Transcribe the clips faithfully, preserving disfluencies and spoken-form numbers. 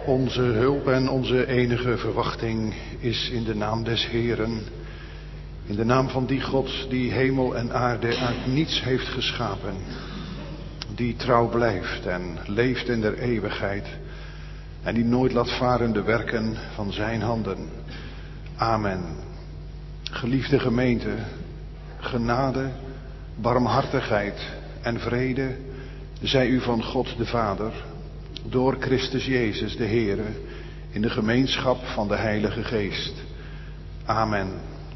Onze hulp en onze enige verwachting is in de naam des Heeren, in de naam van die God die hemel en aarde uit niets heeft geschapen, die trouw blijft en leeft in der eeuwigheid en die nooit laat varen de werken van zijn handen. Amen. Geliefde gemeente, genade, barmhartigheid en vrede zij u van God de Vader, door Christus Jezus de Heere, in de gemeenschap van de Heilige Geest. Amen.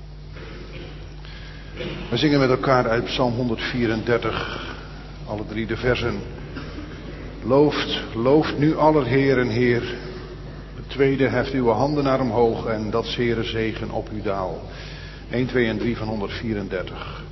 We zingen met elkaar uit Psalm honderdvierendertig, alle drie de versen. Looft, looft nu aller Heeren Heer. Het tweede, heft uw handen naar omhoog en dat zere zegen op uw daal. een, twee en drie van honderdvierendertig.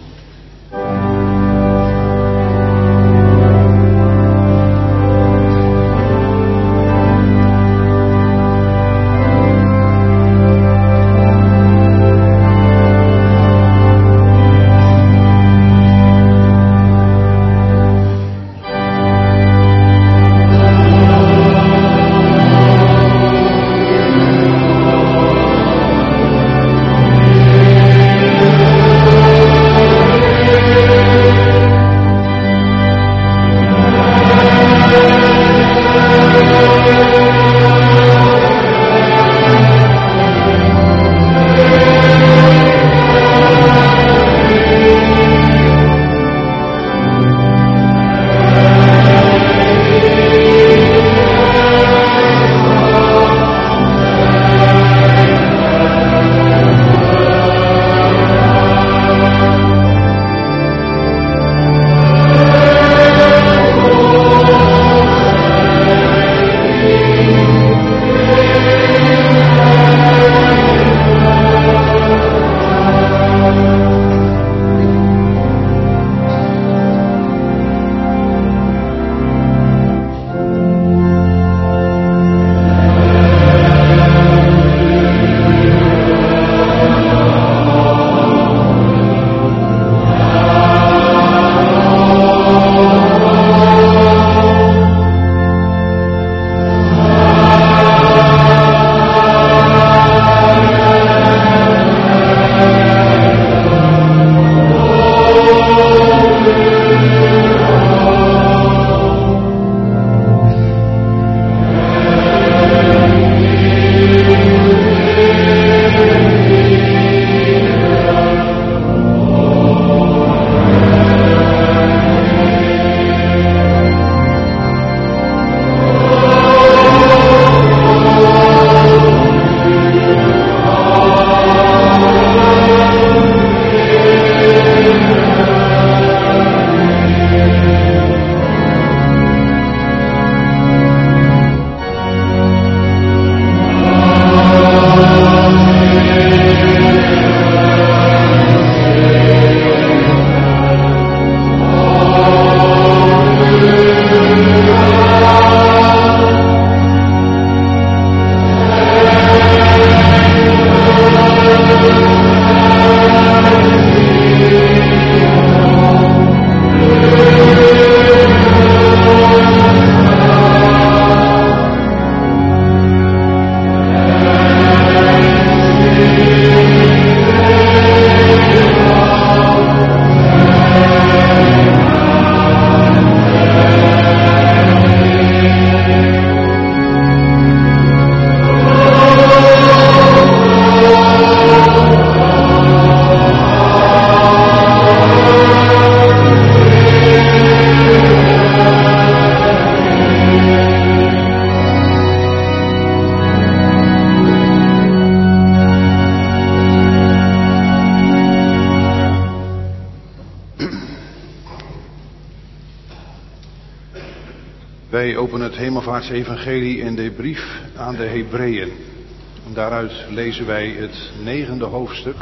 Wij openen het Hemelvaartsevangelie in de brief aan de Hebreeën. En daaruit lezen wij het negende hoofdstuk,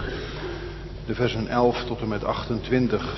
de versen elf tot en met achtentwintig.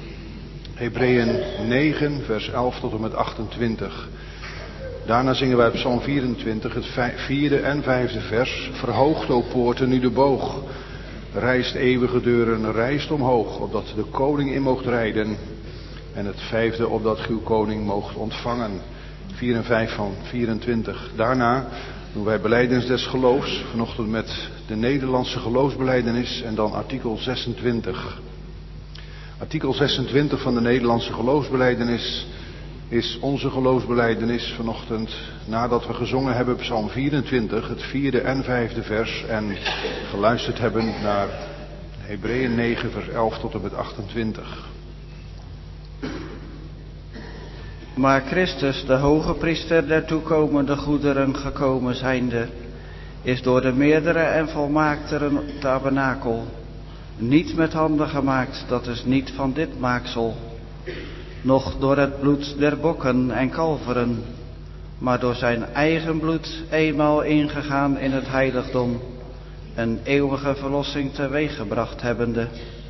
Hebreeën negen, vers elf tot en met achtentwintig. Daarna zingen wij Psalm vierentwintig, het vierde en vijfde vers. Verhoogt, o poorten, nu de boog. Rijst eeuwige deuren, rijst omhoog, opdat de koning in moogt rijden. En het vijfde, opdat uw koning moogt ontvangen. vier en vijf van vierentwintig. Daarna doen wij belijdenis des geloofs, vanochtend met de Nederlandse geloofsbelijdenis en dan artikel zesentwintig. Artikel zesentwintig van de Nederlandse geloofsbelijdenis is onze geloofsbelijdenis vanochtend, nadat we gezongen hebben Psalm vierentwintig, het vierde en vijfde vers, en geluisterd hebben naar Hebreeën negen, vers elf tot en met achtentwintig. Maar Christus, de hoge priester der toekomende goederen gekomen zijnde, is door de meerdere en volmaaktere tabernakel, niet met handen gemaakt, dat is niet van dit maaksel, noch door het bloed der bokken en kalveren, maar door zijn eigen bloed eenmaal ingegaan in het heiligdom, een eeuwige verlossing teweeggebracht hebbende.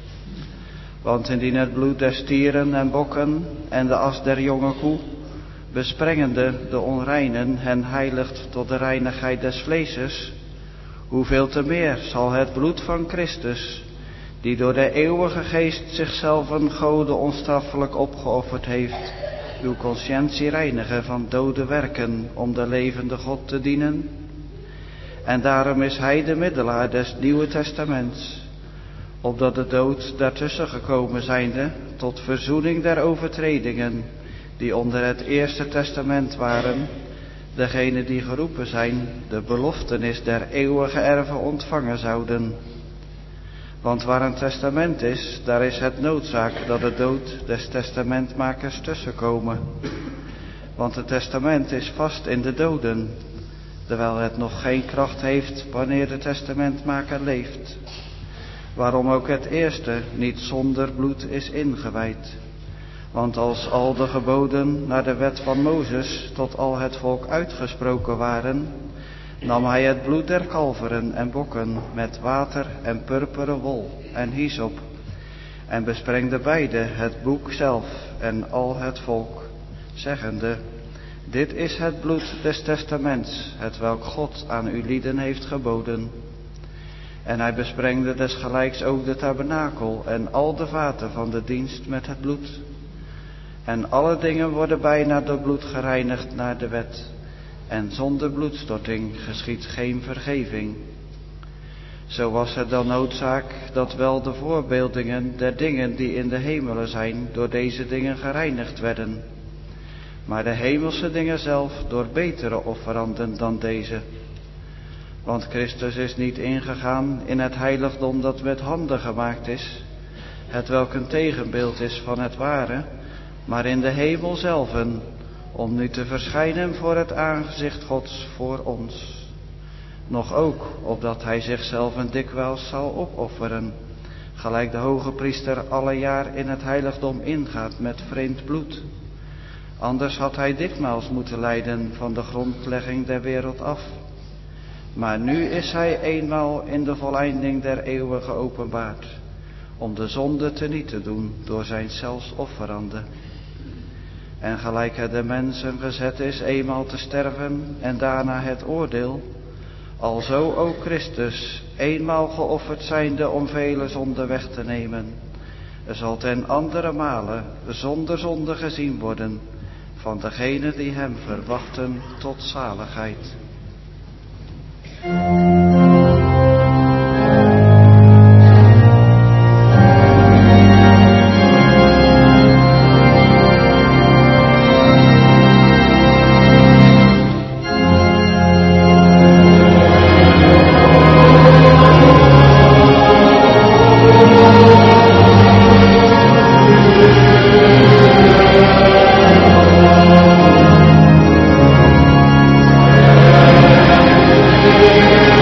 Want indien het bloed der stieren en bokken en de as der jonge koe, besprengende de onreinen, hen heiligt tot de reinigheid des vleeses, hoeveel te meer zal het bloed van Christus, die door de eeuwige geest zichzelf een Gode onstraffelijk opgeofferd heeft, uw conscientie reinigen van dode werken om de levende God te dienen? En daarom is hij de middelaar des Nieuwe Testaments, opdat de dood daartussen gekomen zijnde tot verzoening der overtredingen die onder het Eerste Testament waren, degenen die geroepen zijn de beloftenis der eeuwige erven ontvangen zouden. Want waar een testament is, daar is het noodzaak dat de dood des testamentmakers tussenkomen. Want het testament is vast in de doden, terwijl het nog geen kracht heeft wanneer de testamentmaker leeft. Waarom ook het eerste niet zonder bloed is ingewijd. Want als al de geboden naar de wet van Mozes tot al het volk uitgesproken waren, nam hij het bloed der kalveren en bokken met water en purperen wol en hyssop en besprengde beide het boek zelf en al het volk, zeggende: dit is het bloed des testaments, hetwelk God aan uw lieden heeft geboden. En hij besprengde desgelijks ook de tabernakel en al de vaten van de dienst met het bloed. En alle dingen worden bijna door bloed gereinigd naar de wet. En zonder bloedstorting geschiedt geen vergeving. Zo was het dan noodzaak dat wel de voorbeeldingen der dingen die in de hemelen zijn door deze dingen gereinigd werden. Maar de hemelse dingen zelf door betere offeranden dan deze. Want Christus is niet ingegaan in het heiligdom dat met handen gemaakt is, hetwelk een tegenbeeld is van het ware, maar in de hemel zelven, om nu te verschijnen voor het aangezicht Gods voor ons. Nog ook, opdat hij zichzelf een dikwijls zal opofferen, gelijk de hoge priester alle jaar in het heiligdom ingaat met vreemd bloed. Anders had hij dikmaals moeten lijden van de grondlegging der wereld af. Maar nu is hij eenmaal in de voleinding der eeuwen geopenbaard, om de zonde teniet te doen door zijn zelfs offerande. En gelijk het de mensen gezet is eenmaal te sterven en daarna het oordeel, alzo ook Christus eenmaal geofferd zijnde om vele zonden weg te nemen, zal ten andere male zonder zonde gezien worden van degenen die hem verwachten tot zaligheid. Amen.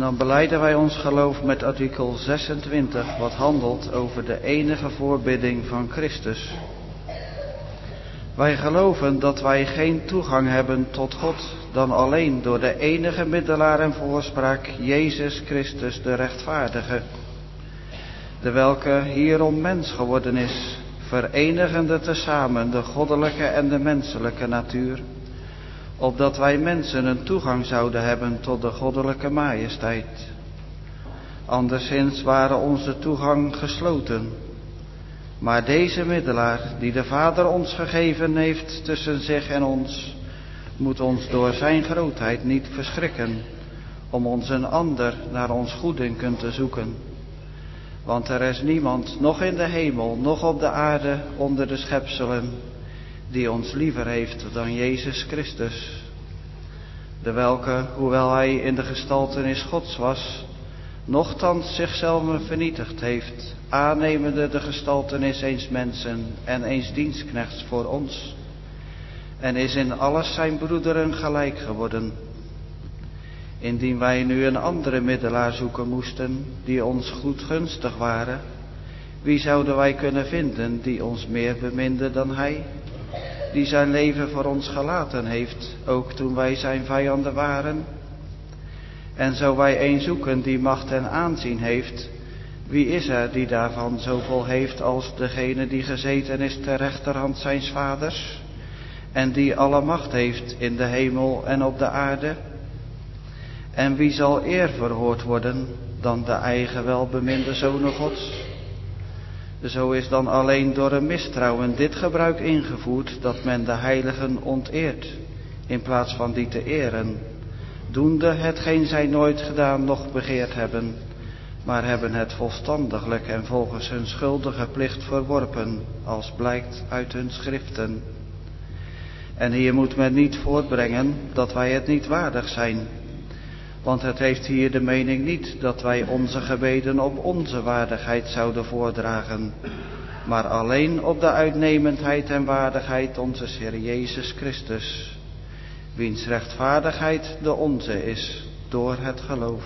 dan belijden wij ons geloof met artikel zesentwintig, wat handelt over de enige voorbidding van Christus. Wij geloven dat wij geen toegang hebben tot God dan alleen door de enige middelaar en voorspraak, Jezus Christus de rechtvaardige, de welke hierom mens geworden is, verenigende tezamen de goddelijke en de menselijke natuur, opdat wij mensen een toegang zouden hebben tot de goddelijke majesteit. Anderszins waren onze toegang gesloten. Maar deze middelaar, die de Vader ons gegeven heeft tussen zich en ons, moet ons door zijn grootheid niet verschrikken, om ons een ander naar ons goeddunken te zoeken. Want er is niemand, nog in de hemel, nog op de aarde, onder de schepselen, die ons liever heeft dan Jezus Christus. De welke, hoewel hij in de gestaltenis Gods was, nochtans zichzelf vernietigd heeft, aannemende de gestaltenis eens mensen en eens dienstknechts voor ons, en is in alles zijn broederen gelijk geworden. Indien wij nu een andere middelaar zoeken moesten, die ons goedgunstig waren, wie zouden wij kunnen vinden die ons meer beminde dan hij, die zijn leven voor ons gelaten heeft, ook toen wij zijn vijanden waren? En zo wij een zoeken die macht en aanzien heeft, wie is er die daarvan zoveel heeft als degene die gezeten is ter rechterhand zijns vaders, en die alle macht heeft in de hemel en op de aarde? En wie zal eer verhoord worden dan de eigen welbeminde zonen Gods? Zo is dan alleen door een mistrouwen dit gebruik ingevoerd, dat men de heiligen onteert, in plaats van die te eren, doende hetgeen zij nooit gedaan noch begeerd hebben, maar hebben het volstandiglijk en volgens hun schuldige plicht verworpen, als blijkt uit hun schriften. En hier moet men niet voortbrengen dat wij het niet waardig zijn, want het heeft hier de mening niet dat wij onze gebeden op onze waardigheid zouden voordragen, maar alleen op de uitnemendheid en waardigheid onze Heer Jezus Christus, wiens rechtvaardigheid de onze is door het geloof.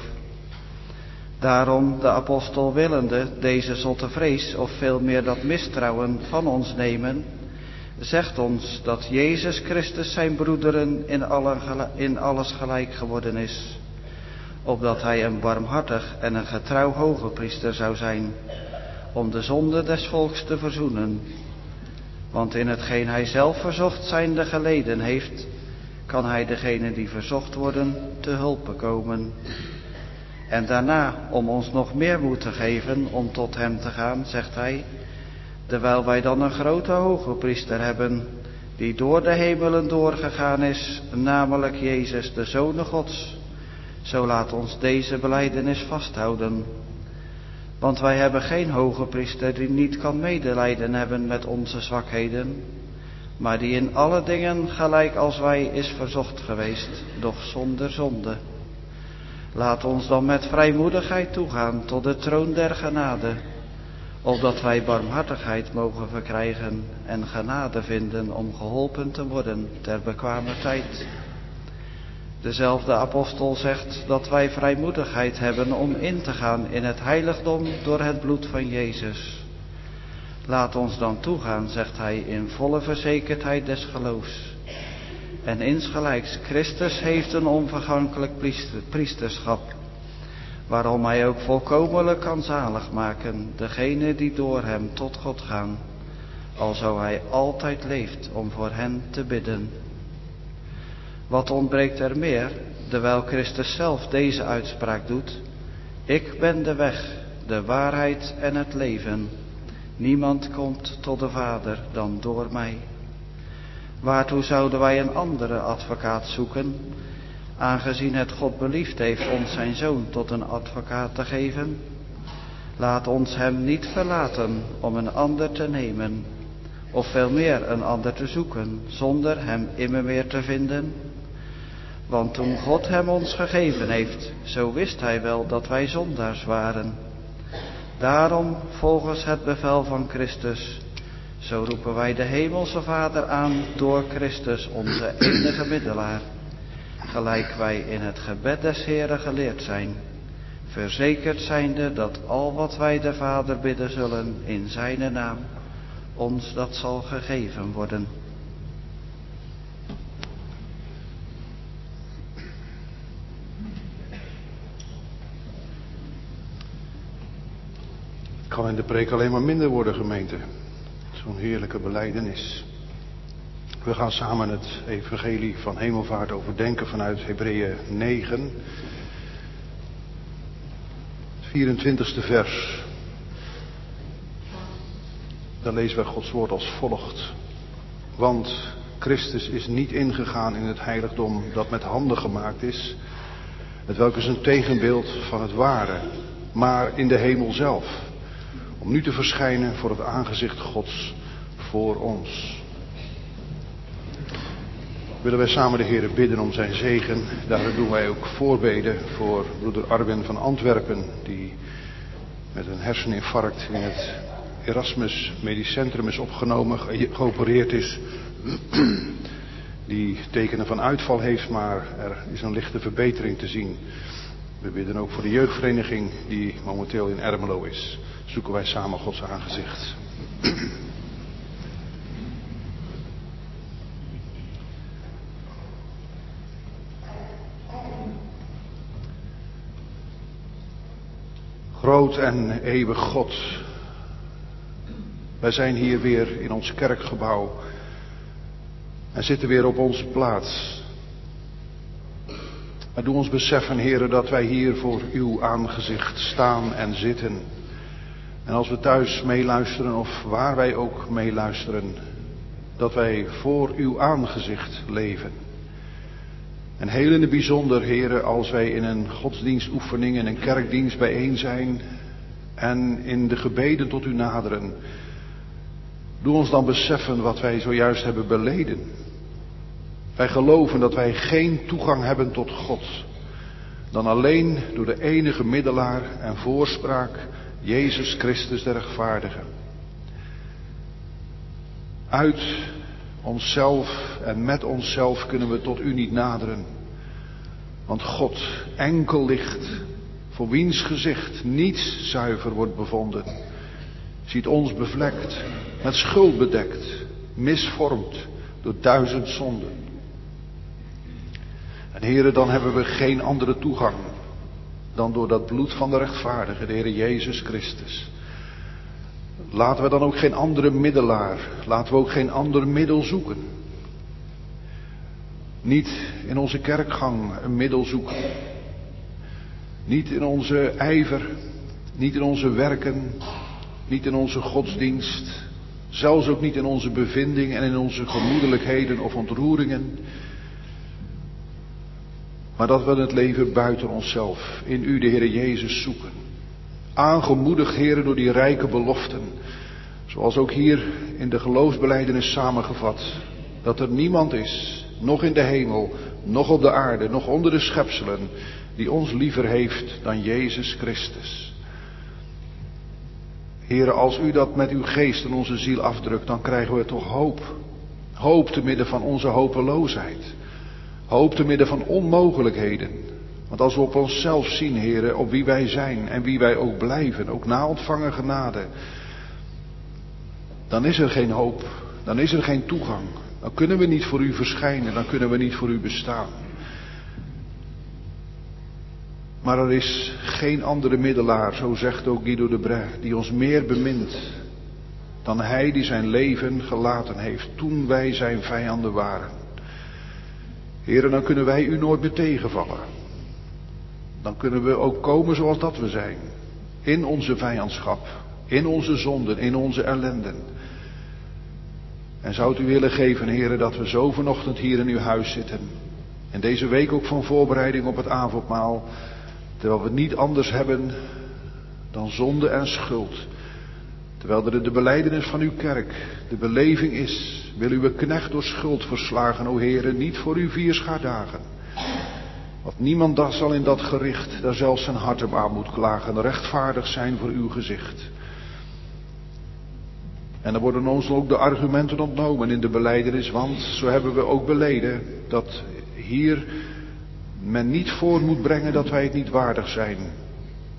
Daarom de apostel willende deze zotte vrees, of veel meer dat mistrouwen van ons nemen, zegt ons dat Jezus Christus zijn broederen in, alle, in alles gelijk geworden is, opdat hij een barmhartig en een getrouw hoge priester zou zijn, om de zonde des volks te verzoenen. Want in hetgeen hij zelf verzocht zijnde geleden heeft, kan hij degene die verzocht worden te hulpe komen. En daarna, om ons nog meer moed te geven om tot hem te gaan, zegt hij, terwijl wij dan een grote hoge priester hebben, die door de hemelen doorgegaan is, namelijk Jezus, de Zoon Gods, zo laat ons deze belijdenis vasthouden. Want wij hebben geen hoge priester die niet kan medelijden hebben met onze zwakheden, maar die in alle dingen gelijk als wij is verzocht geweest, doch zonder zonde. Laat ons dan met vrijmoedigheid toegaan tot de troon der genade, opdat wij barmhartigheid mogen verkrijgen en genade vinden om geholpen te worden ter bekwamer tijd. Dezelfde apostel zegt dat wij vrijmoedigheid hebben om in te gaan in het heiligdom door het bloed van Jezus. Laat ons dan toegaan, zegt hij, in volle verzekerdheid des geloofs. En insgelijks Christus heeft een onvergankelijk priesterschap, waarom hij ook volkomenlijk kan zalig maken degene die door hem tot God gaan, alzo hij altijd leeft om voor hen te bidden. Wat ontbreekt er meer, terwijl Christus zelf deze uitspraak doet: ik ben de weg, de waarheid en het leven. Niemand komt tot de Vader dan door mij. Waartoe zouden wij een andere advocaat zoeken, aangezien het God beliefd heeft ons zijn Zoon tot een advocaat te geven? Laat ons hem niet verlaten om een ander te nemen, of veel meer een ander te zoeken, zonder hem immer meer te vinden. Want toen God hem ons gegeven heeft, zo wist hij wel dat wij zondaars waren. Daarom, volgens het bevel van Christus, zo roepen wij de Hemelse Vader aan door Christus, onze enige middelaar, gelijk wij in het gebed des Heeren geleerd zijn. verzekerd zijnde dat al wat wij de Vader bidden zullen in zijne naam, ons dat zal gegeven worden. Het kan in de preek alleen maar minder worden, gemeente. Zo'n heerlijke belijdenis. We gaan samen het evangelie van hemelvaart overdenken vanuit Hebreeën negen. Het vierentwintigste vers. Daar lezen wij Gods woord als volgt. Want Christus is niet ingegaan in het heiligdom dat met handen gemaakt is, het welk is een tegenbeeld van het ware, maar in de hemel zelf, om nu te verschijnen voor het aangezicht Gods voor ons. Willen wij samen de Heer bidden om zijn zegen. Daarom doen wij ook voorbeden voor broeder Arwin van Antwerpen, die met een herseninfarct in het Erasmus Medisch Centrum is opgenomen, geopereerd is. Die tekenen van uitval heeft, maar er is een lichte verbetering te zien. We bidden ook voor de jeugdvereniging die momenteel in Ermelo is. Zoeken wij samen Gods aangezicht. Groot en eeuwig God, wij zijn hier weer in ons kerkgebouw en zitten weer op onze plaats. Maar doe ons beseffen, Heere, dat wij hier voor uw aangezicht staan en zitten. En als we thuis meeluisteren of waar wij ook meeluisteren, dat wij voor uw aangezicht leven. En heel in het bijzonder, Heere, als wij in een godsdienstoefening, in een kerkdienst bijeen zijn en in de gebeden tot u naderen. Doe ons dan beseffen wat wij zojuist hebben beleden. Wij geloven dat wij geen toegang hebben tot God dan alleen door de enige middelaar en voorspraak, Jezus Christus de rechtvaardige. Uit onszelf en met onszelf kunnen we tot u niet naderen. Want God, enkel licht, voor wiens gezicht niets zuiver wordt bevonden, ziet ons bevlekt, met schuld bedekt, misvormd door duizend zonden. En Heere, dan hebben we geen andere toegang dan door dat bloed van de rechtvaardige, de Heere Jezus Christus. Laten we dan ook geen andere middelaar, laten we ook geen ander middel zoeken. Niet in onze kerkgang een middel zoeken. Niet in onze ijver, niet in onze werken, niet in onze godsdienst. Zelfs ook niet in onze bevinding en in onze gemoedelijkheden of ontroeringen. Maar dat we het leven buiten onszelf, in u de Heere Jezus zoeken. Aangemoedigd, Heere, door die rijke beloften. Zoals ook hier in de geloofsbelijdenis samengevat. Dat er niemand is, nog in de hemel, nog op de aarde, nog onder de schepselen, die ons liever heeft dan Jezus Christus. Heere, als u dat met uw geest in onze ziel afdrukt, dan krijgen we toch hoop. Hoop te midden van onze hopeloosheid. Hoop te midden van onmogelijkheden. Want als we op onszelf zien, Heere, op wie wij zijn en wie wij ook blijven, ook na ontvangen genade, dan is er geen hoop, dan is er geen toegang. Dan kunnen we niet voor u verschijnen, dan kunnen we niet voor u bestaan. Maar er is geen andere middelaar, zo zegt ook Guido de Brès, die ons meer bemint dan hij die zijn leven gelaten heeft toen wij zijn vijanden waren. Heere, dan kunnen wij u nooit meer tegenvallen. Dan kunnen we ook komen zoals dat we zijn. In onze vijandschap, in onze zonden, in onze ellenden. En zou het u willen geven, Heere, dat we zo vanochtend hier in uw huis zitten. En deze week ook van voorbereiding op het avondmaal. Terwijl we niet anders hebben dan zonde en schuld. Terwijl er de belijdenis van uw kerk, de beleving is. Wil uw knecht door schuld verslagen, o Heere, niet voor uw vierschaardagen. Want niemand dat zal in dat gericht, daar zelfs zijn hart hem aan moet klagen, rechtvaardig zijn voor uw gezicht. En dan worden ons ook de argumenten ontnomen in de belijdenis, want zo hebben we ook beleden dat hier men niet voor moet brengen dat wij het niet waardig zijn.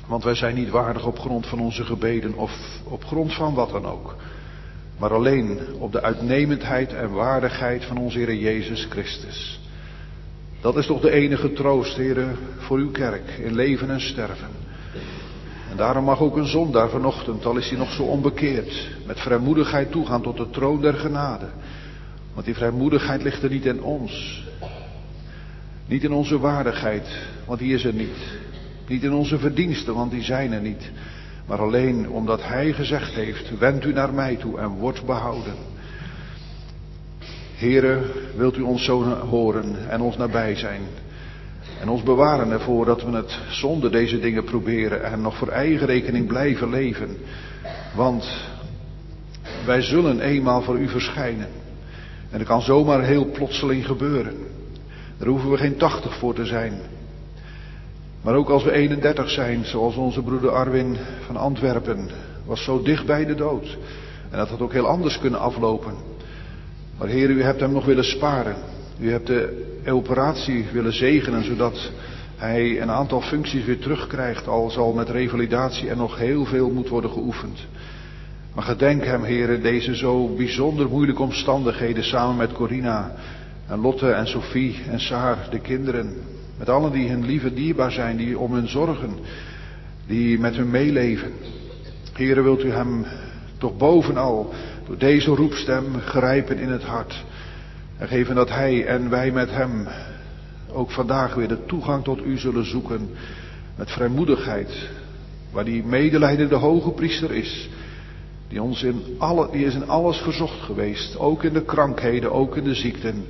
Want wij zijn niet waardig op grond van onze gebeden of op grond van wat dan ook. Maar alleen op de uitnemendheid en waardigheid van onze Heer Jezus Christus. Dat is toch de enige troost, Heere, voor uw kerk in leven en sterven. En daarom mag ook een zondaar vanochtend, al is hij nog zo onbekeerd, met vrijmoedigheid toegaan tot de troon der genade. Want die vrijmoedigheid ligt er niet in ons. Niet in onze waardigheid, want die is er niet. Niet in onze verdiensten, want die zijn er niet. Maar alleen omdat Hij gezegd heeft, wend u naar mij toe en wordt behouden. Heere, wilt u ons zo horen en ons nabij zijn. En ons bewaren ervoor dat we het zonder deze dingen proberen en nog voor eigen rekening blijven leven. Want wij zullen eenmaal voor u verschijnen. En dat kan zomaar heel plotseling gebeuren. Daar hoeven we geen tachtig voor te zijn. Maar ook als we eenendertig zijn, zoals onze broeder Arwin van Antwerpen, was zo dicht bij de dood. En dat had ook heel anders kunnen aflopen. Maar Heer, u hebt hem nog willen sparen. U hebt de operatie willen zegenen, zodat hij een aantal functies weer terugkrijgt. Al zal met revalidatie er nog heel veel moet worden geoefend. Maar gedenk hem, Heer, deze zo bijzonder moeilijke omstandigheden samen met Corina en Lotte en Sophie en Saar, de kinderen. Met allen die hun lieve dierbaar zijn, die om hun zorgen, die met hun meeleven. Heere, wilt u hem toch bovenal door deze roepstem grijpen in het hart. En geven dat hij en wij met hem ook vandaag weer de toegang tot u zullen zoeken. Met vrijmoedigheid, waar die medelijdende hoge priester is. Die, ons in alle, die is in alles verzocht geweest, ook in de krankheden, ook in de ziekten.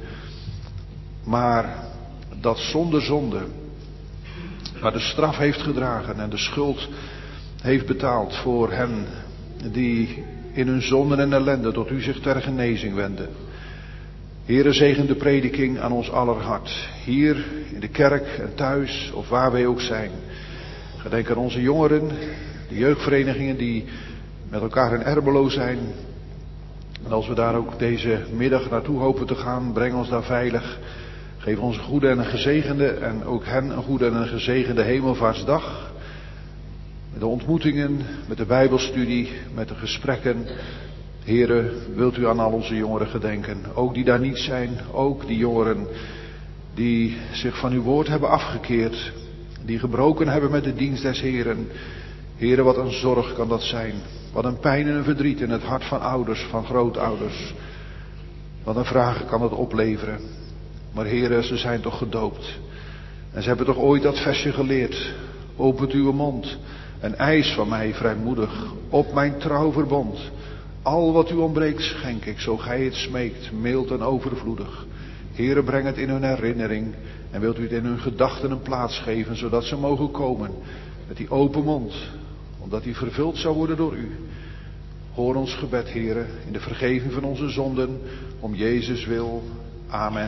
Maar dat zonder zonde, maar de straf heeft gedragen en de schuld heeft betaald voor hen die in hun zonden en ellende tot u zich ter genezing wenden. Heere, zegen de prediking aan ons aller hart, hier in de kerk en thuis of waar wij ook zijn. Gedenk aan onze jongeren, de jeugdverenigingen die met elkaar in Ermelo zijn. En als we daar ook deze middag naartoe hopen te gaan, breng ons daar veilig. Geef ons een goede en een gezegende en ook hen een goede en een gezegende hemelvaartsdag. Met de ontmoetingen, met de bijbelstudie, met de gesprekken. Heere, wilt u aan al onze jongeren gedenken. Ook die daar niet zijn, ook die jongeren die zich van uw woord hebben afgekeerd. Die gebroken hebben met de dienst des Heeren. Heere, wat een zorg kan dat zijn. Wat een pijn en een verdriet in het hart van ouders, van grootouders. Wat een vraag kan dat opleveren. Maar Heere, ze zijn toch gedoopt. En ze hebben toch ooit dat versje geleerd. Opent uw mond en eis van mij vrijmoedig op mijn trouw verbond. Al wat u ontbreekt schenk ik, zo gij het smeekt, mild en overvloedig. Heere, breng het in hun herinnering en wilt u het in hun gedachten een plaats geven, zodat ze mogen komen met die open mond, omdat die vervuld zou worden door u. Hoor ons gebed, Heere, in de vergeving van onze zonden, om Jezus wil. Amen.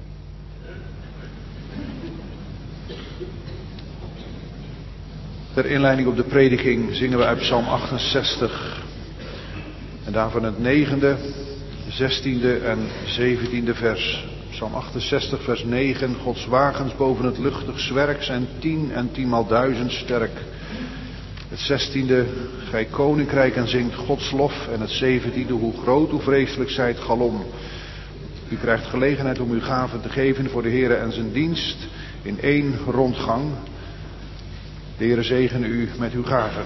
Ter inleiding op de prediking zingen we uit Psalm achtenzestig. En daarvan het negende, zestiende en zeventiende vers. Psalm achtenzestig vers negen. Gods wagens boven het luchtig zwerk zijn tien en tienmaal duizend sterk. Het zestiende, gij koninkrijk en zingt Gods lof. En het zeventiende, hoe groot, hoe vreselijk zijt galom. U krijgt gelegenheid om uw gaven te geven voor de Heere en zijn dienst in één rondgang. De Heere zegene u met uw gaven.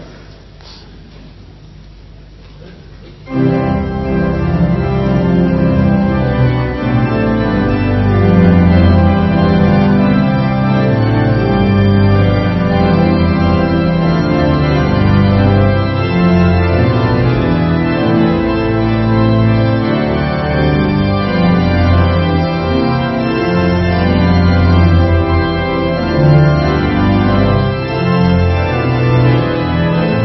Thank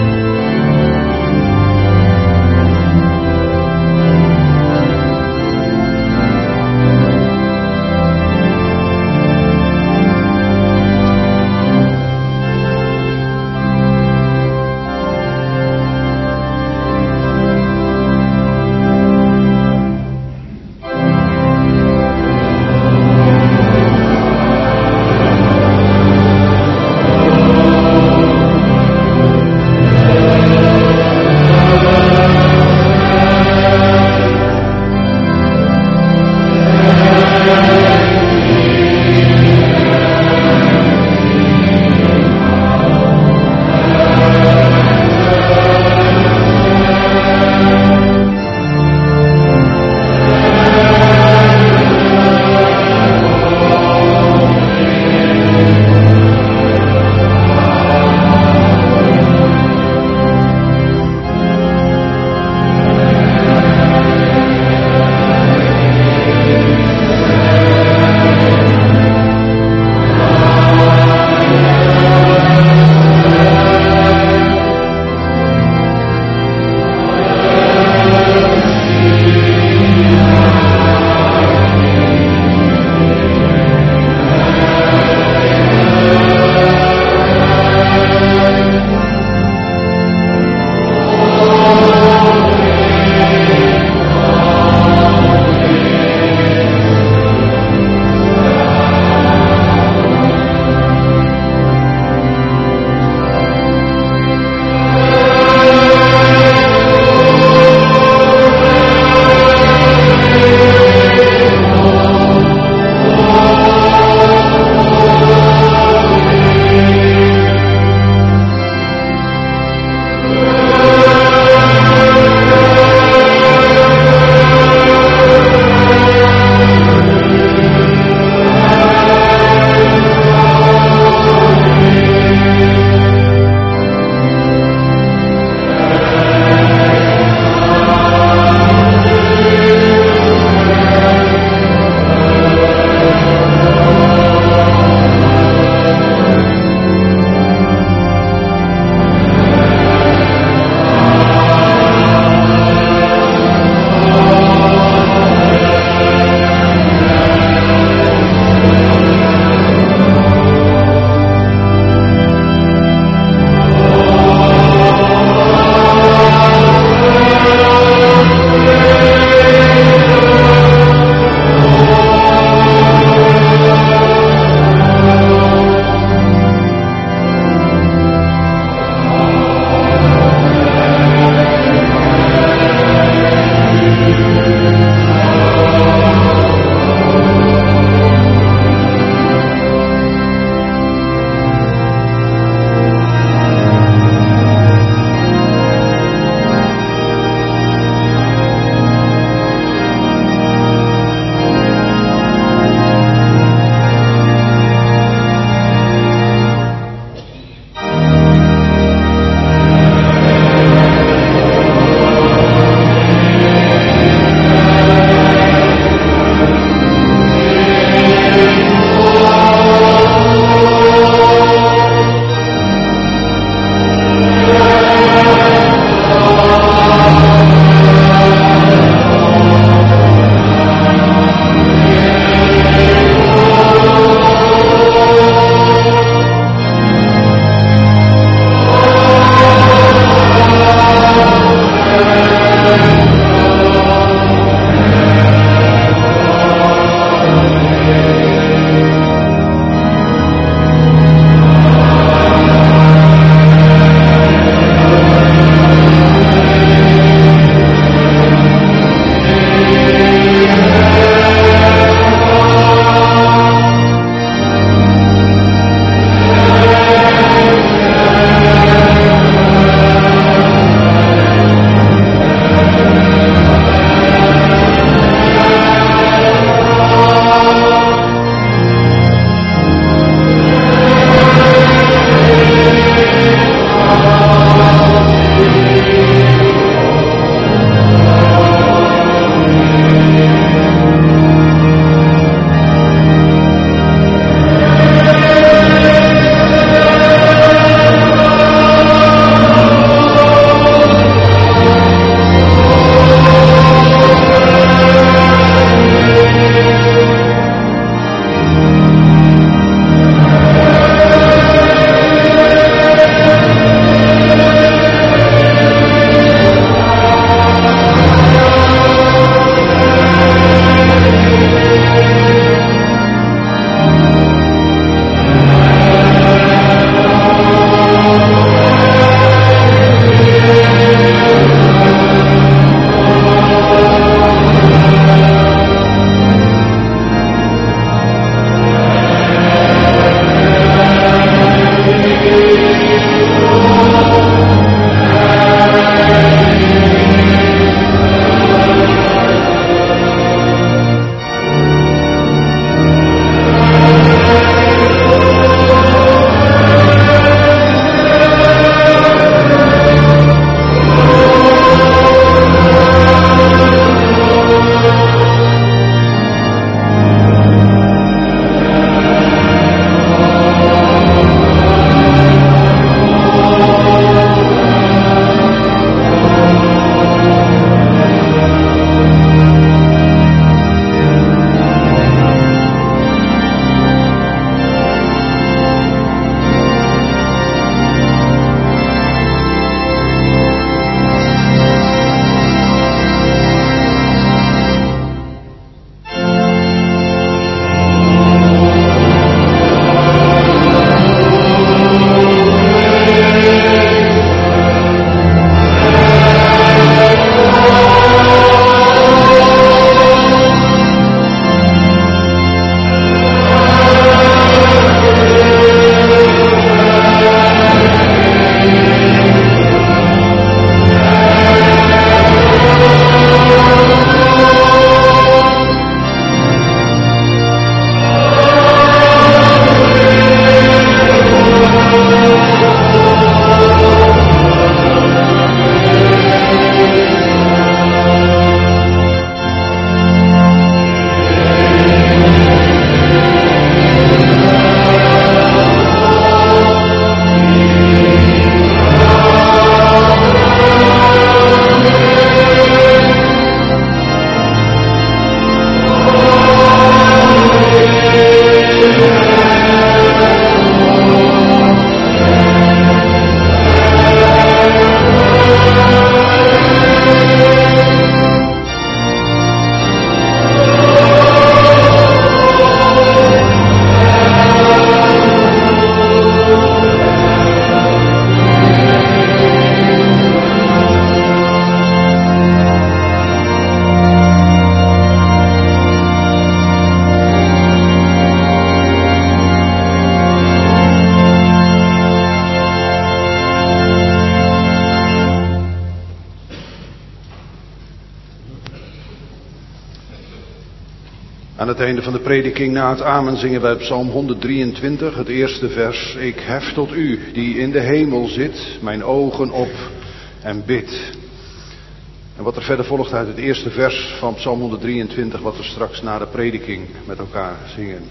het einde van de prediking na het amen zingen wij Psalm honderddrieëntwintig, het eerste vers. Ik hef tot u, die in de hemel zit, mijn ogen op en bid. En wat er verder volgt uit het eerste vers van Psalm honderddrieëntwintig, wat we straks na de prediking met elkaar zingen.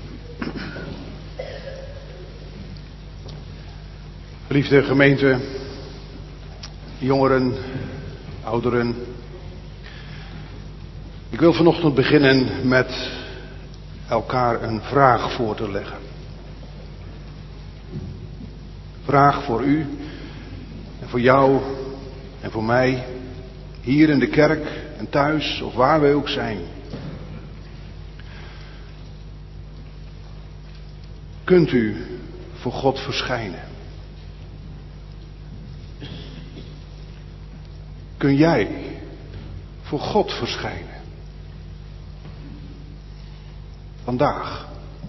Geliefde gemeente, jongeren, ouderen. Ik wil vanochtend beginnen met elkaar een vraag voor te leggen. Vraag voor u en voor jou en voor mij, hier in de kerk en thuis of waar wij ook zijn. Kunt u voor God verschijnen? Kun jij voor God verschijnen? Vandaag.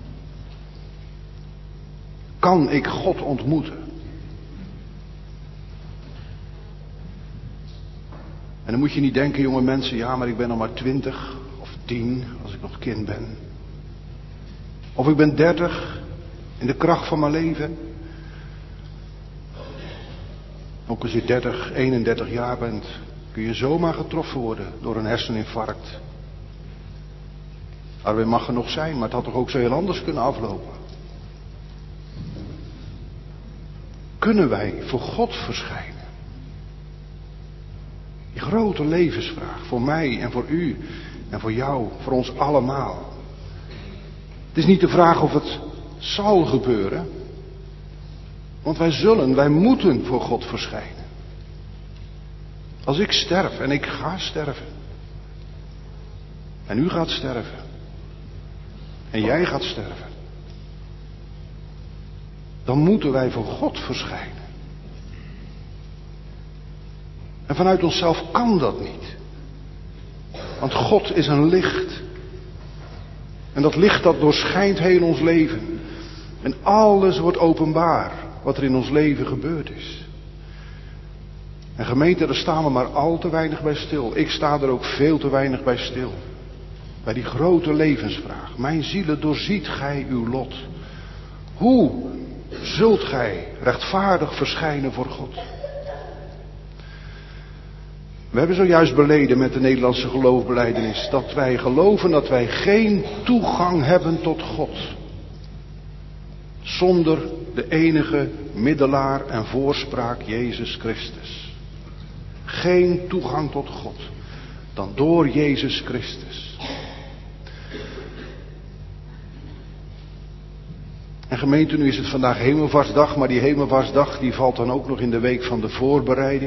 Kan ik God ontmoeten? En dan moet je niet denken, jonge mensen, ja, maar ik ben nog maar twintig of tien als ik nog kind ben. Of ik ben dertig in de kracht van mijn leven. Ook als je dertig, eenendertig jaar bent, kun je zomaar getroffen worden door een herseninfarct. Arwin mag er nog zijn, maar het had toch ook zo heel anders kunnen aflopen. Kunnen wij voor God verschijnen? Die grote levensvraag voor mij en voor u en voor jou, voor ons allemaal. Het is niet de vraag of het zal gebeuren, want wij zullen, wij moeten voor God verschijnen. Als ik sterf en ik ga sterven en u gaat sterven. En jij gaat sterven. Dan moeten wij voor God verschijnen. En vanuit onszelf kan dat niet. Want God is een licht. En dat licht dat doorschijnt heel ons leven. En alles wordt openbaar wat er in ons leven gebeurd is. En gemeente, daar staan we maar al te weinig bij stil. Ik sta er ook veel te weinig bij stil. Bij die grote levensvraag. Mijn zielen, doorziet gij uw lot. Hoe zult gij rechtvaardig verschijnen voor God? We hebben zojuist beleden met de Nederlandse geloofbelijdenis dat wij geloven dat wij geen toegang hebben tot God. Zonder de enige middelaar en voorspraak Jezus Christus. Geen toegang tot God dan door Jezus Christus. En gemeente, nu is het vandaag Hemelvaartsdag, maar die Hemelvaartsdag die valt dan ook nog in de week van de voorbereiding.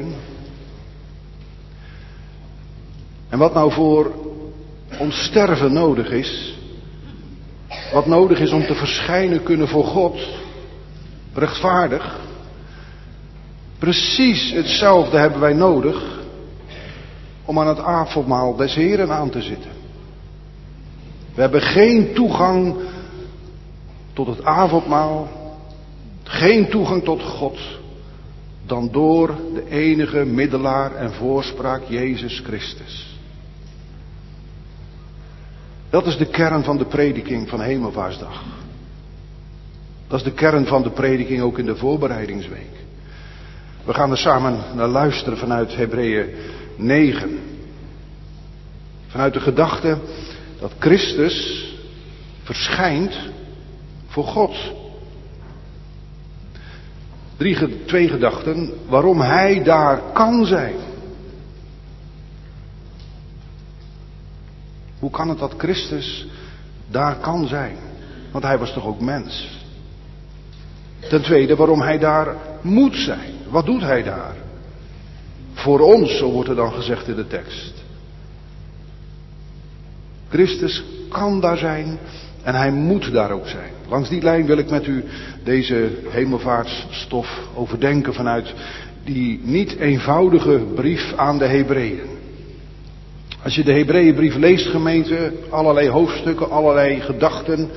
En wat nou voor ons sterven nodig is, wat nodig is om te verschijnen kunnen voor God, rechtvaardig, precies hetzelfde hebben wij nodig om aan het avondmaal des Heren aan te zitten. We hebben geen toegang tot het avondmaal, geen toegang tot God, dan door de enige middelaar en voorspraak Jezus Christus. Dat is de kern van de prediking van Hemelvaartsdag. Dat is de kern van de prediking ook in de voorbereidingsweek. We gaan er samen naar luisteren vanuit Hebreeën negen. Vanuit de gedachte dat Christus verschijnt voor God. Drie, twee gedachten waarom hij daar kan zijn. Hoe kan het dat Christus daar kan zijn? Want hij was toch ook mens. Ten tweede waarom hij daar moet zijn. Wat doet hij daar? Voor ons, zo wordt er dan gezegd in de tekst. Christus kan daar zijn en hij moet daar ook zijn. Langs die lijn wil ik met u deze hemelvaartsstof overdenken vanuit die niet eenvoudige brief aan de Hebreeën. Als je de Hebreeënbrief leest, gemeente, allerlei hoofdstukken, allerlei gedachten.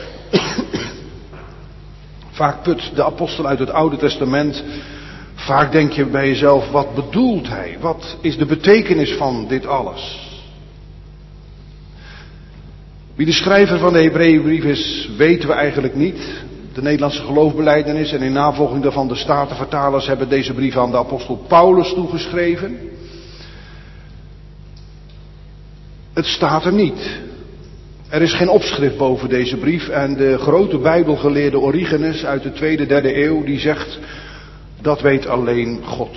Vaak put de apostel uit het Oude Testament. Vaak denk je bij jezelf, wat bedoelt hij? Wat is de betekenis van dit alles? Wie de schrijver van de Hebreeënbrief is, weten we eigenlijk niet. De Nederlandse geloofsbelijdenis en in navolging daarvan de Statenvertalers hebben deze brief aan de apostel Paulus toegeschreven. Het staat er niet. Er is geen opschrift boven deze brief en de grote bijbelgeleerde Origenes uit de tweede, derde eeuw die zegt, dat weet alleen God.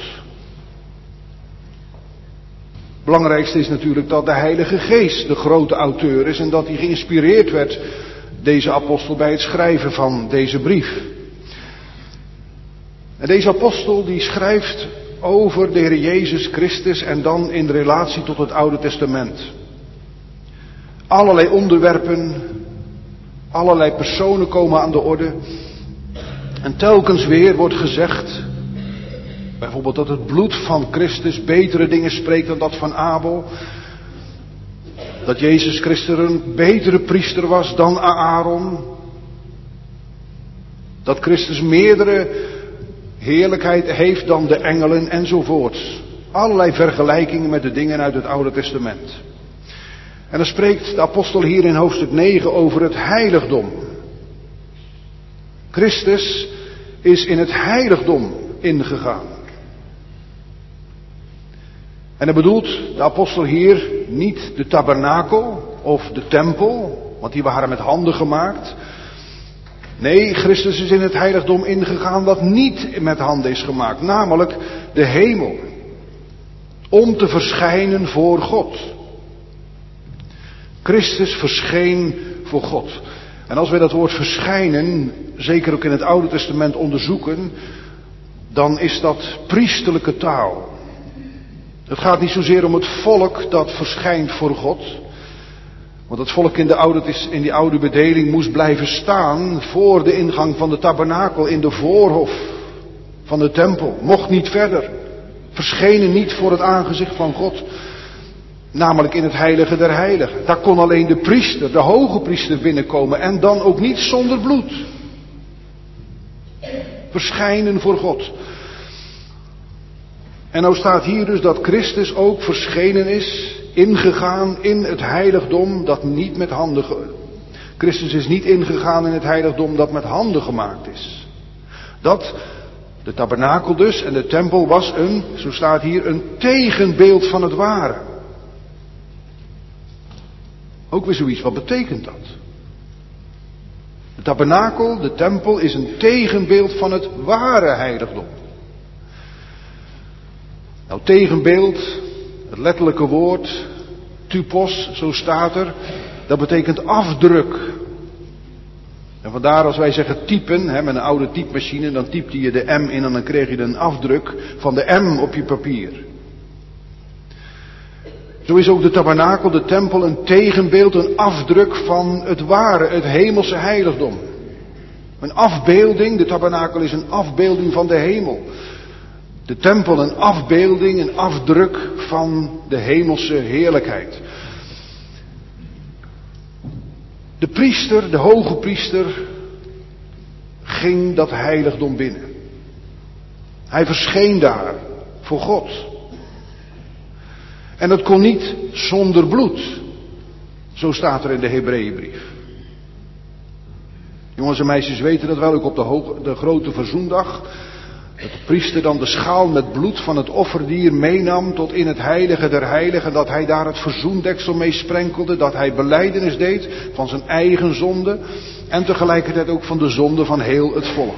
Het belangrijkste is natuurlijk dat de Heilige Geest de grote auteur is en dat hij geïnspireerd werd, deze apostel, bij het schrijven van deze brief. En deze apostel die schrijft over de Heer Jezus Christus en dan in relatie tot het Oude Testament. Allerlei onderwerpen, allerlei personen komen aan de orde. En telkens weer wordt gezegd, bijvoorbeeld dat het bloed van Christus betere dingen spreekt dan dat van Abel. Dat Jezus Christus een betere priester was dan Aaron. Dat Christus meerdere heerlijkheid heeft dan de engelen enzovoorts. Allerlei vergelijkingen met de dingen uit het Oude Testament. En dan spreekt de apostel hier in hoofdstuk negen over het heiligdom. Christus is in het heiligdom ingegaan. En hij bedoelt de apostel hier niet de tabernakel of de tempel, want die waren met handen gemaakt. Nee, Christus is in het heiligdom ingegaan dat niet met handen is gemaakt, namelijk de hemel. Om te verschijnen voor God. Christus verscheen voor God. En als wij dat woord verschijnen, zeker ook in het Oude Testament onderzoeken, dan is dat priesterlijke taal. Het gaat niet zozeer om het volk dat verschijnt voor God. Want het volk in, de oude, in die oude bedeling moest blijven staan voor de ingang van de tabernakel in de voorhof van de tempel. Mocht niet verder. Verschenen niet voor het aangezicht van God. Namelijk in het heilige der heiligen. Daar kon alleen de priester, de hoge priester binnenkomen. En dan ook niet zonder bloed. Verschijnen voor God. En nou staat hier dus dat Christus ook verschenen is, ingegaan in het heiligdom dat niet met handen... Ge... Christus is niet ingegaan in het heiligdom dat met handen gemaakt is. Dat, de tabernakel dus en de tempel was een, zo staat hier, een tegenbeeld van het ware. Ook weer zoiets, wat betekent dat? De tabernakel, de tempel, is een tegenbeeld van het ware heiligdom. Nou, tegenbeeld, het letterlijke woord, typos, zo staat er, dat betekent afdruk. En vandaar als wij zeggen typen, hè, met een oude typemachine, dan typte je de M in en dan kreeg je een afdruk van de M op je papier. Zo is ook de tabernakel, de tempel, een tegenbeeld, een afdruk van het ware, het hemelse heiligdom. Een afbeelding, de tabernakel is een afbeelding van de hemel. De tempel een afbeelding, een afdruk van de hemelse heerlijkheid. De priester, de hoge priester, ging dat heiligdom binnen. Hij verscheen daar voor God. En dat kon niet zonder bloed. Zo staat er in de Hebreeënbrief. Jongens en meisjes weten dat wel, ook op de, hoge, de grote verzoendag. Dat de priester dan de schaal met bloed van het offerdier meenam tot in het heilige der heiligen. Dat hij daar het verzoendeksel mee sprenkelde. Dat hij belijdenis deed van zijn eigen zonde. En tegelijkertijd ook van de zonde van heel het volk.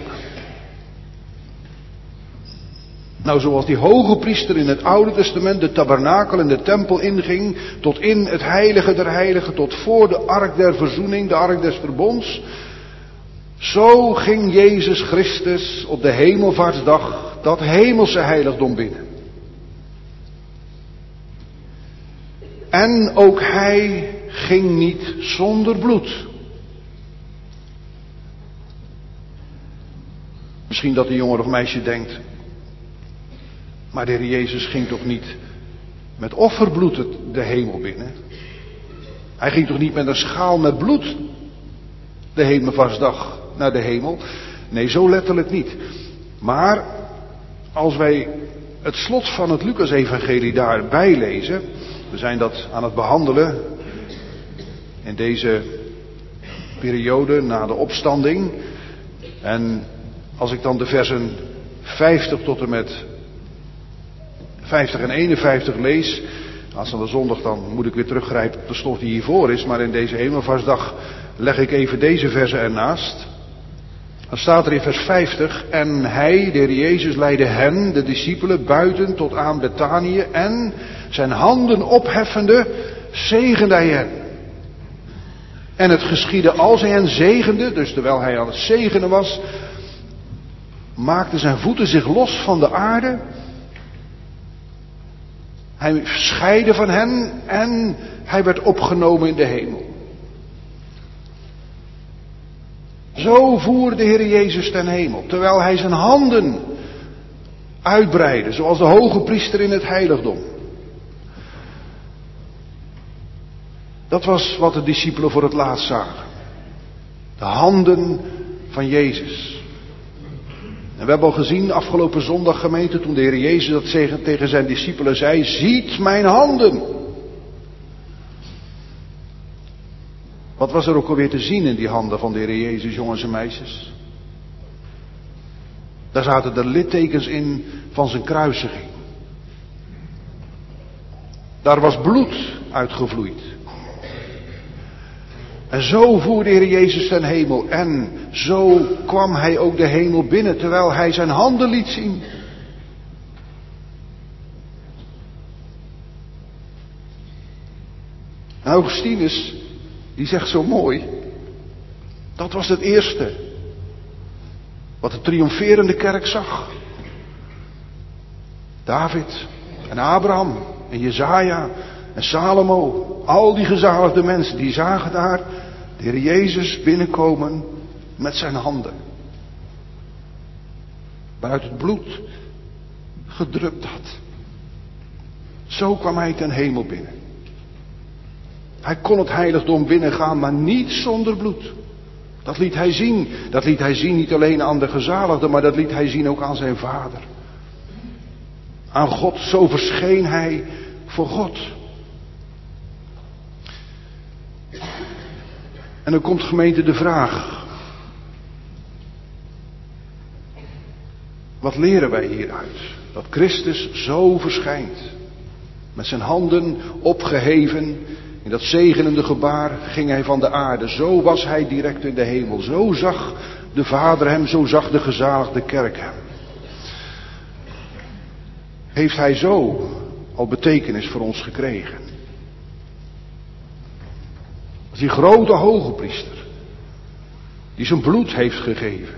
Nou, zoals die hoge priester in het Oude Testament de tabernakel en de tempel inging. Tot in het heilige der heiligen. Tot voor de ark der verzoening, de ark des verbonds. Zo ging Jezus Christus op de hemelvaartsdag dat hemelse heiligdom binnen. En ook hij ging niet zonder bloed. Misschien dat een jongen of meisje denkt, maar de Heer Jezus ging toch niet met offerbloed de hemel binnen? Hij ging toch niet met een schaal met bloed de hemelvaartsdag naar de hemel? Nee, zo letterlijk niet. Maar als wij het slot van het Lucas-evangelie daarbij lezen, we zijn dat aan het behandelen in deze periode na de opstanding. En als ik dan de versen vijftig tot en met vijftig en eenenvijftig lees, aanstaande zondag dan moet ik weer teruggrijpen op de stof die hiervoor is, maar in deze hemelvaartsdag leg ik even deze versen ernaast. Dan staat er in vers vijftig, en hij, de Heer Jezus, leidde hen, de discipelen, buiten tot aan Betanië en zijn handen opheffende, zegende hij hen. En het geschiedde als hij hen zegende, dus terwijl hij aan het zegenen was, maakten zijn voeten zich los van de aarde. Hij scheidde van hen en hij werd opgenomen in de hemel. Zo voer de Heer Jezus ten hemel, terwijl hij zijn handen uitbreidde, zoals de hoge priester in het heiligdom. Dat was wat de discipelen voor het laatst zagen. De handen van Jezus. En we hebben al gezien afgelopen zondag, gemeente, toen de Heer Jezus dat tegen zijn discipelen zei, ziet mijn handen. Wat was er ook alweer te zien in die handen van de Heer Jezus, jongens en meisjes? Daar zaten de littekens in van zijn kruisiging. Daar was bloed uitgevloeid. En zo voer de Heer Jezus ten hemel. En zo kwam hij ook de hemel binnen, terwijl hij zijn handen liet zien. En Augustinus, die zegt zo mooi, dat was het eerste wat de triomferende kerk zag. David en Abraham en Jezaja en Salomo, al die gezaligde mensen, die zagen daar de Heer Jezus binnenkomen met zijn handen. Waaruit het bloed gedrupt had. Zo kwam hij ten hemel binnen. Hij kon het heiligdom binnengaan, maar niet zonder bloed. Dat liet hij zien. Dat liet hij zien niet alleen aan de gezaligden, maar dat liet hij zien ook aan zijn Vader. Aan God, zo verscheen hij voor God. En dan komt, gemeente, de vraag. Wat leren wij hieruit? Dat Christus zo verschijnt. Met zijn handen opgeheven. In dat zegenende gebaar ging hij van de aarde. Zo was hij direct in de hemel. Zo zag de Vader hem, zo zag de gezaligde kerk hem. Heeft hij zo al betekenis voor ons gekregen? Als die grote hoge priester, die zijn bloed heeft gegeven,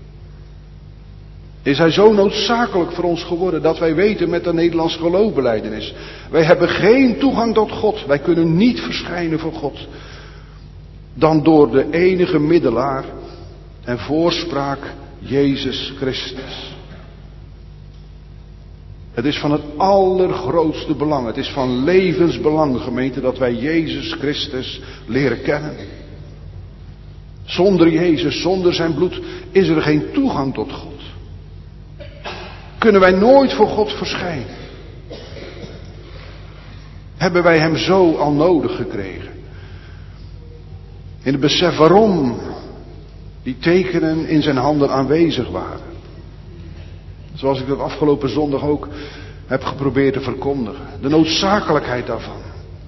is hij zo noodzakelijk voor ons geworden dat wij weten met de Nederlands geloofbelijdenis. Wij hebben geen toegang tot God. Wij kunnen niet verschijnen voor God. Dan door de enige middelaar en voorspraak Jezus Christus. Het is van het allergrootste belang. Het is van levensbelang, gemeente, dat wij Jezus Christus leren kennen. Zonder Jezus, zonder zijn bloed, is er geen toegang tot God. Kunnen wij nooit voor God verschijnen. Hebben wij hem zo al nodig gekregen. In het besef waarom die tekenen in zijn handen aanwezig waren. Zoals ik dat afgelopen zondag ook heb geprobeerd te verkondigen. De noodzakelijkheid daarvan.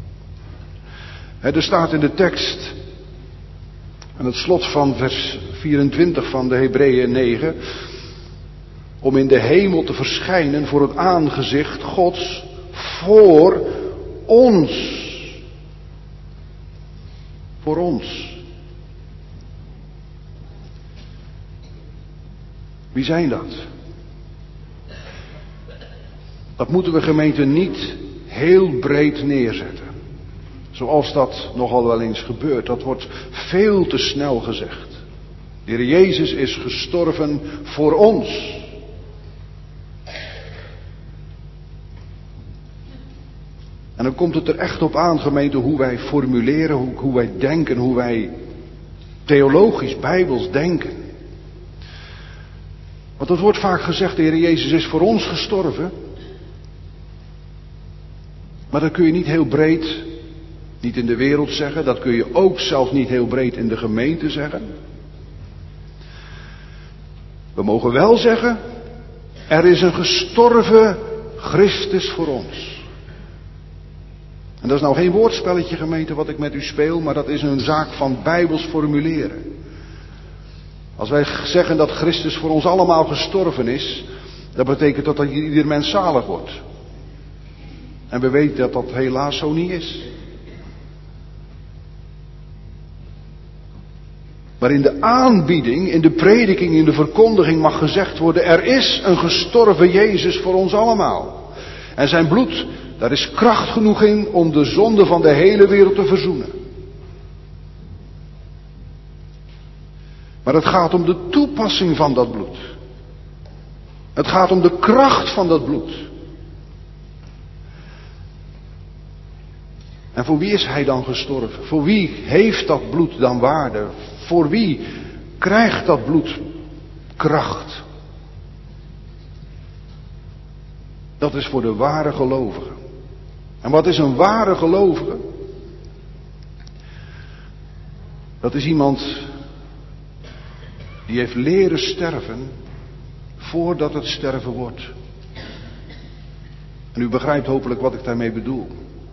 Er staat in de tekst, aan het slot van vers vierentwintig van de Hebreeën negen, om in de hemel te verschijnen voor het aangezicht Gods voor ons. Voor ons. Wie zijn dat? Dat moeten we, gemeente, niet heel breed neerzetten. Zoals dat nogal wel eens gebeurt. Dat wordt veel te snel gezegd. De Heer Jezus is gestorven voor ons. En dan komt het er echt op aan, gemeente, hoe wij formuleren, hoe, hoe wij denken, hoe wij theologisch, bijbels denken. Want het wordt vaak gezegd, de Heer Jezus is voor ons gestorven. Maar dat kun je niet heel breed niet in de wereld zeggen. Dat kun je ook zelfs niet heel breed in de gemeente zeggen. We mogen wel zeggen, er is een gestorven Christus voor ons. En dat is nou geen woordspelletje, gemeente, wat ik met u speel, maar dat is een zaak van bijbels formuleren. Als wij zeggen dat Christus voor ons allemaal gestorven is, dat betekent dat, dat ieder mens zalig wordt. En we weten dat dat helaas zo niet is. Maar in de aanbieding, in de prediking, in de verkondiging mag gezegd worden, er is een gestorven Jezus voor ons allemaal. En zijn bloed, daar is kracht genoeg in om de zonde van de hele wereld te verzoenen. Maar het gaat om de toepassing van dat bloed. Het gaat om de kracht van dat bloed. En voor wie is hij dan gestorven? Voor wie heeft dat bloed dan waarde? Voor wie krijgt dat bloed kracht? Dat is voor de ware gelovige. En wat is een ware gelovige? Dat is iemand die heeft leren sterven voordat het sterven wordt. En u begrijpt hopelijk wat ik daarmee bedoel.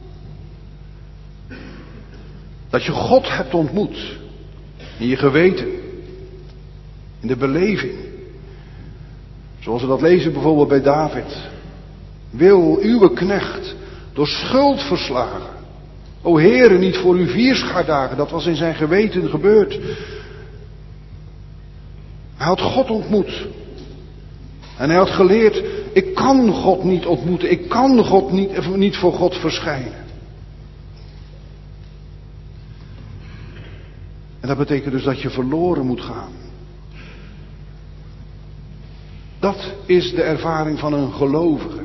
Dat je God hebt ontmoet. In je geweten. In de beleving. Zoals we dat lezen bijvoorbeeld bij David. Wil uw knecht door schuld verslagen. O Heere, niet voor uw vierschaardagen. Dat was in zijn geweten gebeurd. Hij had God ontmoet. En hij had geleerd, ik kan God niet ontmoeten. Ik kan God niet, niet voor God verschijnen. En dat betekent dus dat je verloren moet gaan. Dat is de ervaring van een gelovige.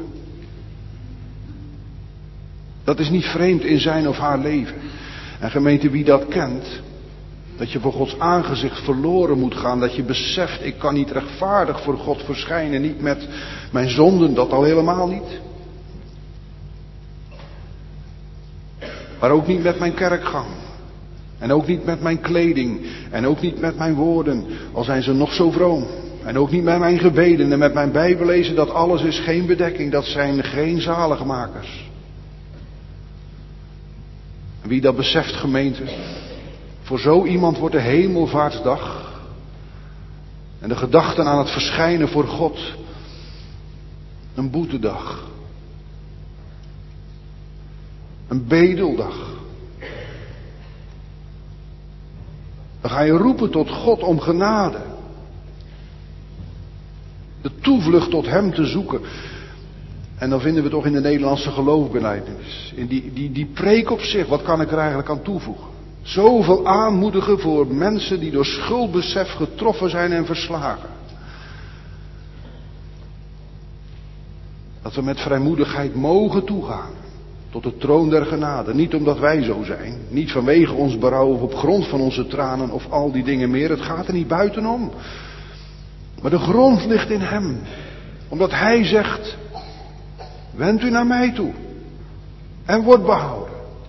Dat is niet vreemd in zijn of haar leven. En gemeente, wie dat kent, dat je voor Gods aangezicht verloren moet gaan, dat je beseft, ik kan niet rechtvaardig voor God verschijnen, niet met mijn zonden, dat al helemaal niet. Maar ook niet met mijn kerkgang. En ook niet met mijn kleding. En ook niet met mijn woorden, al zijn ze nog zo vroom. En ook niet met mijn gebeden en met mijn bijbellezen, dat alles is geen bedekking, dat zijn geen zaligmakers. En wie dat beseft, gemeente, voor zo iemand wordt de hemelvaartsdag en de gedachten aan het verschijnen voor God een boetedag. Een bedeldag. Dan ga je roepen tot God om genade. De toevlucht tot hem te zoeken. En dan vinden we toch in de Nederlandse geloofbelijdenis. In die, die, die preek op zich, wat kan ik er eigenlijk aan toevoegen? Zoveel aanmoedigen voor mensen die door schuldbesef getroffen zijn en verslagen. Dat we met vrijmoedigheid mogen toegaan tot de troon der genade. Niet omdat wij zo zijn. Niet vanwege ons berouw of op grond van onze tranen of al die dingen meer. Het gaat er niet buitenom. Maar de grond ligt in hem. Omdat hij zegt, wend u naar mij toe. En word behouden.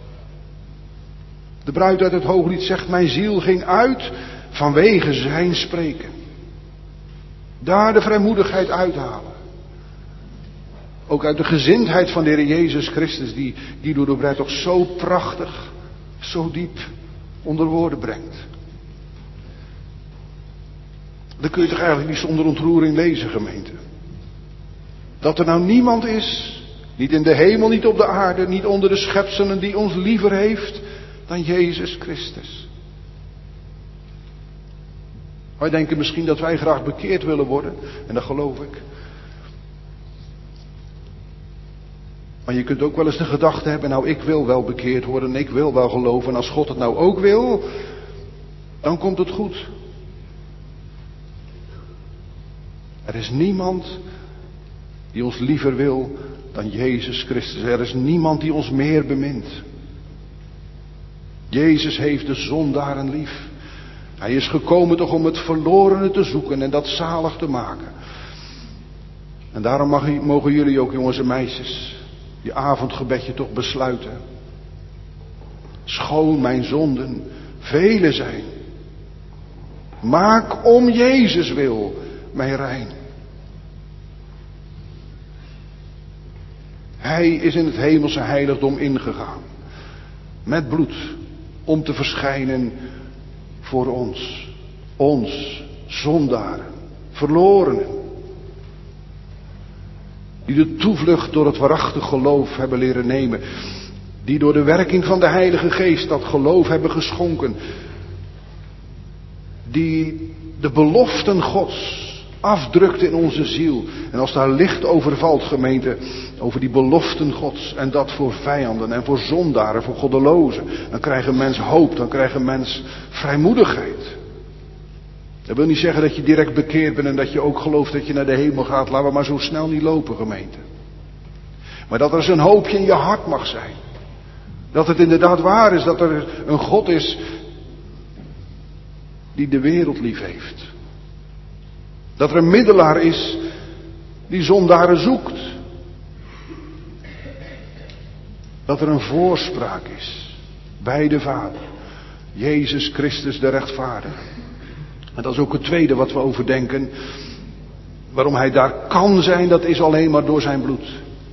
De bruid uit het Hooglied zegt, mijn ziel ging uit vanwege zijn spreken. Daar de vrijmoedigheid uithalen. Ook uit de gezindheid van de Heer Jezus Christus, die Guido de Brij toch zo prachtig, zo diep onder woorden brengt. Dan kun je toch eigenlijk niet zonder ontroering lezen, gemeente. Dat er nou niemand is, niet in de hemel, niet op de aarde, niet onder de schepselen, die ons liever heeft dan Jezus Christus. Wij denken misschien dat wij graag bekeerd willen worden, en dat geloof ik. Maar je kunt ook wel eens de gedachte hebben, nou ik wil wel bekeerd worden, ik wil wel geloven, en als God het nou ook wil, dan komt het goed. Er is niemand die ons liever wil dan Jezus Christus. Er is niemand die ons meer bemint. Jezus heeft de zondaren lief. Hij is gekomen toch om het verlorene te zoeken en dat zalig te maken. En daarom mag, mogen jullie ook, jongens en meisjes, je avondgebedje toch besluiten. Schoon mijn zonden vele zijn. Maak om Jezus wil mij rein. Hij is in het hemelse heiligdom ingegaan. Met bloed. Om te verschijnen voor ons. Ons, zondaren, verlorenen. Die de toevlucht door het waarachtig geloof hebben leren nemen. Die door de werking van de Heilige Geest dat geloof hebben geschonken. Die de beloften Gods afdrukt in onze ziel. En als daar licht over valt, gemeente, over die beloften Gods. En dat voor vijanden en voor zondaren, voor goddelozen. Dan krijgt een mens hoop, dan krijgt een mens vrijmoedigheid. Dat wil niet zeggen dat je direct bekeerd bent en dat je ook gelooft dat je naar de hemel gaat. Laten we maar zo snel niet lopen, gemeente. Maar dat er eens een hoopje in je hart mag zijn. Dat het inderdaad waar is dat er een God is die de wereld lief heeft. Dat er een middelaar is die zondaren zoekt. Dat er een voorspraak is bij de Vader. Jezus Christus de rechtvaardige. En dat is ook het tweede wat we overdenken. Waarom hij daar kan zijn, dat is alleen maar door zijn bloed.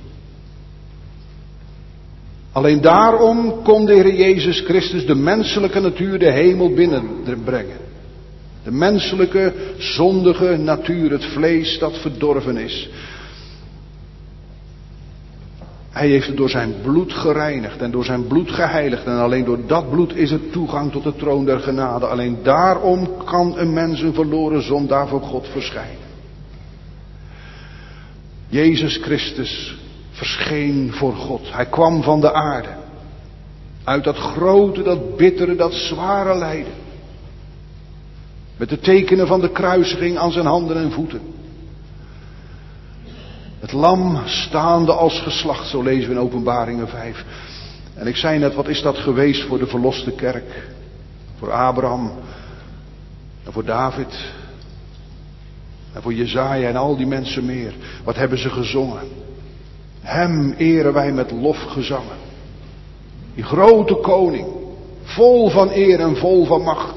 Alleen daarom kon de Heer Jezus Christus de menselijke natuur de hemel binnenbrengen. De menselijke, zondige natuur, het vlees dat verdorven is. Hij heeft het door zijn bloed gereinigd en door zijn bloed geheiligd. En alleen door dat bloed is er toegang tot de troon der genade. Alleen daarom kan een mens een verloren zondaar voor God verschijnen. Jezus Christus verscheen voor God. Hij kwam van de aarde. Uit dat grote, dat bittere, dat zware lijden. Met de tekenen van de kruisiging aan zijn handen en voeten. Het lam staande als geslacht, zo lezen we in Openbaringen vijf. En ik zei net, wat is dat geweest voor de verloste kerk? Voor Abraham en voor David en voor Jezaja en al die mensen meer. Wat hebben ze gezongen? Hem eren wij met lofgezangen. Die grote koning, vol van eer en vol van macht.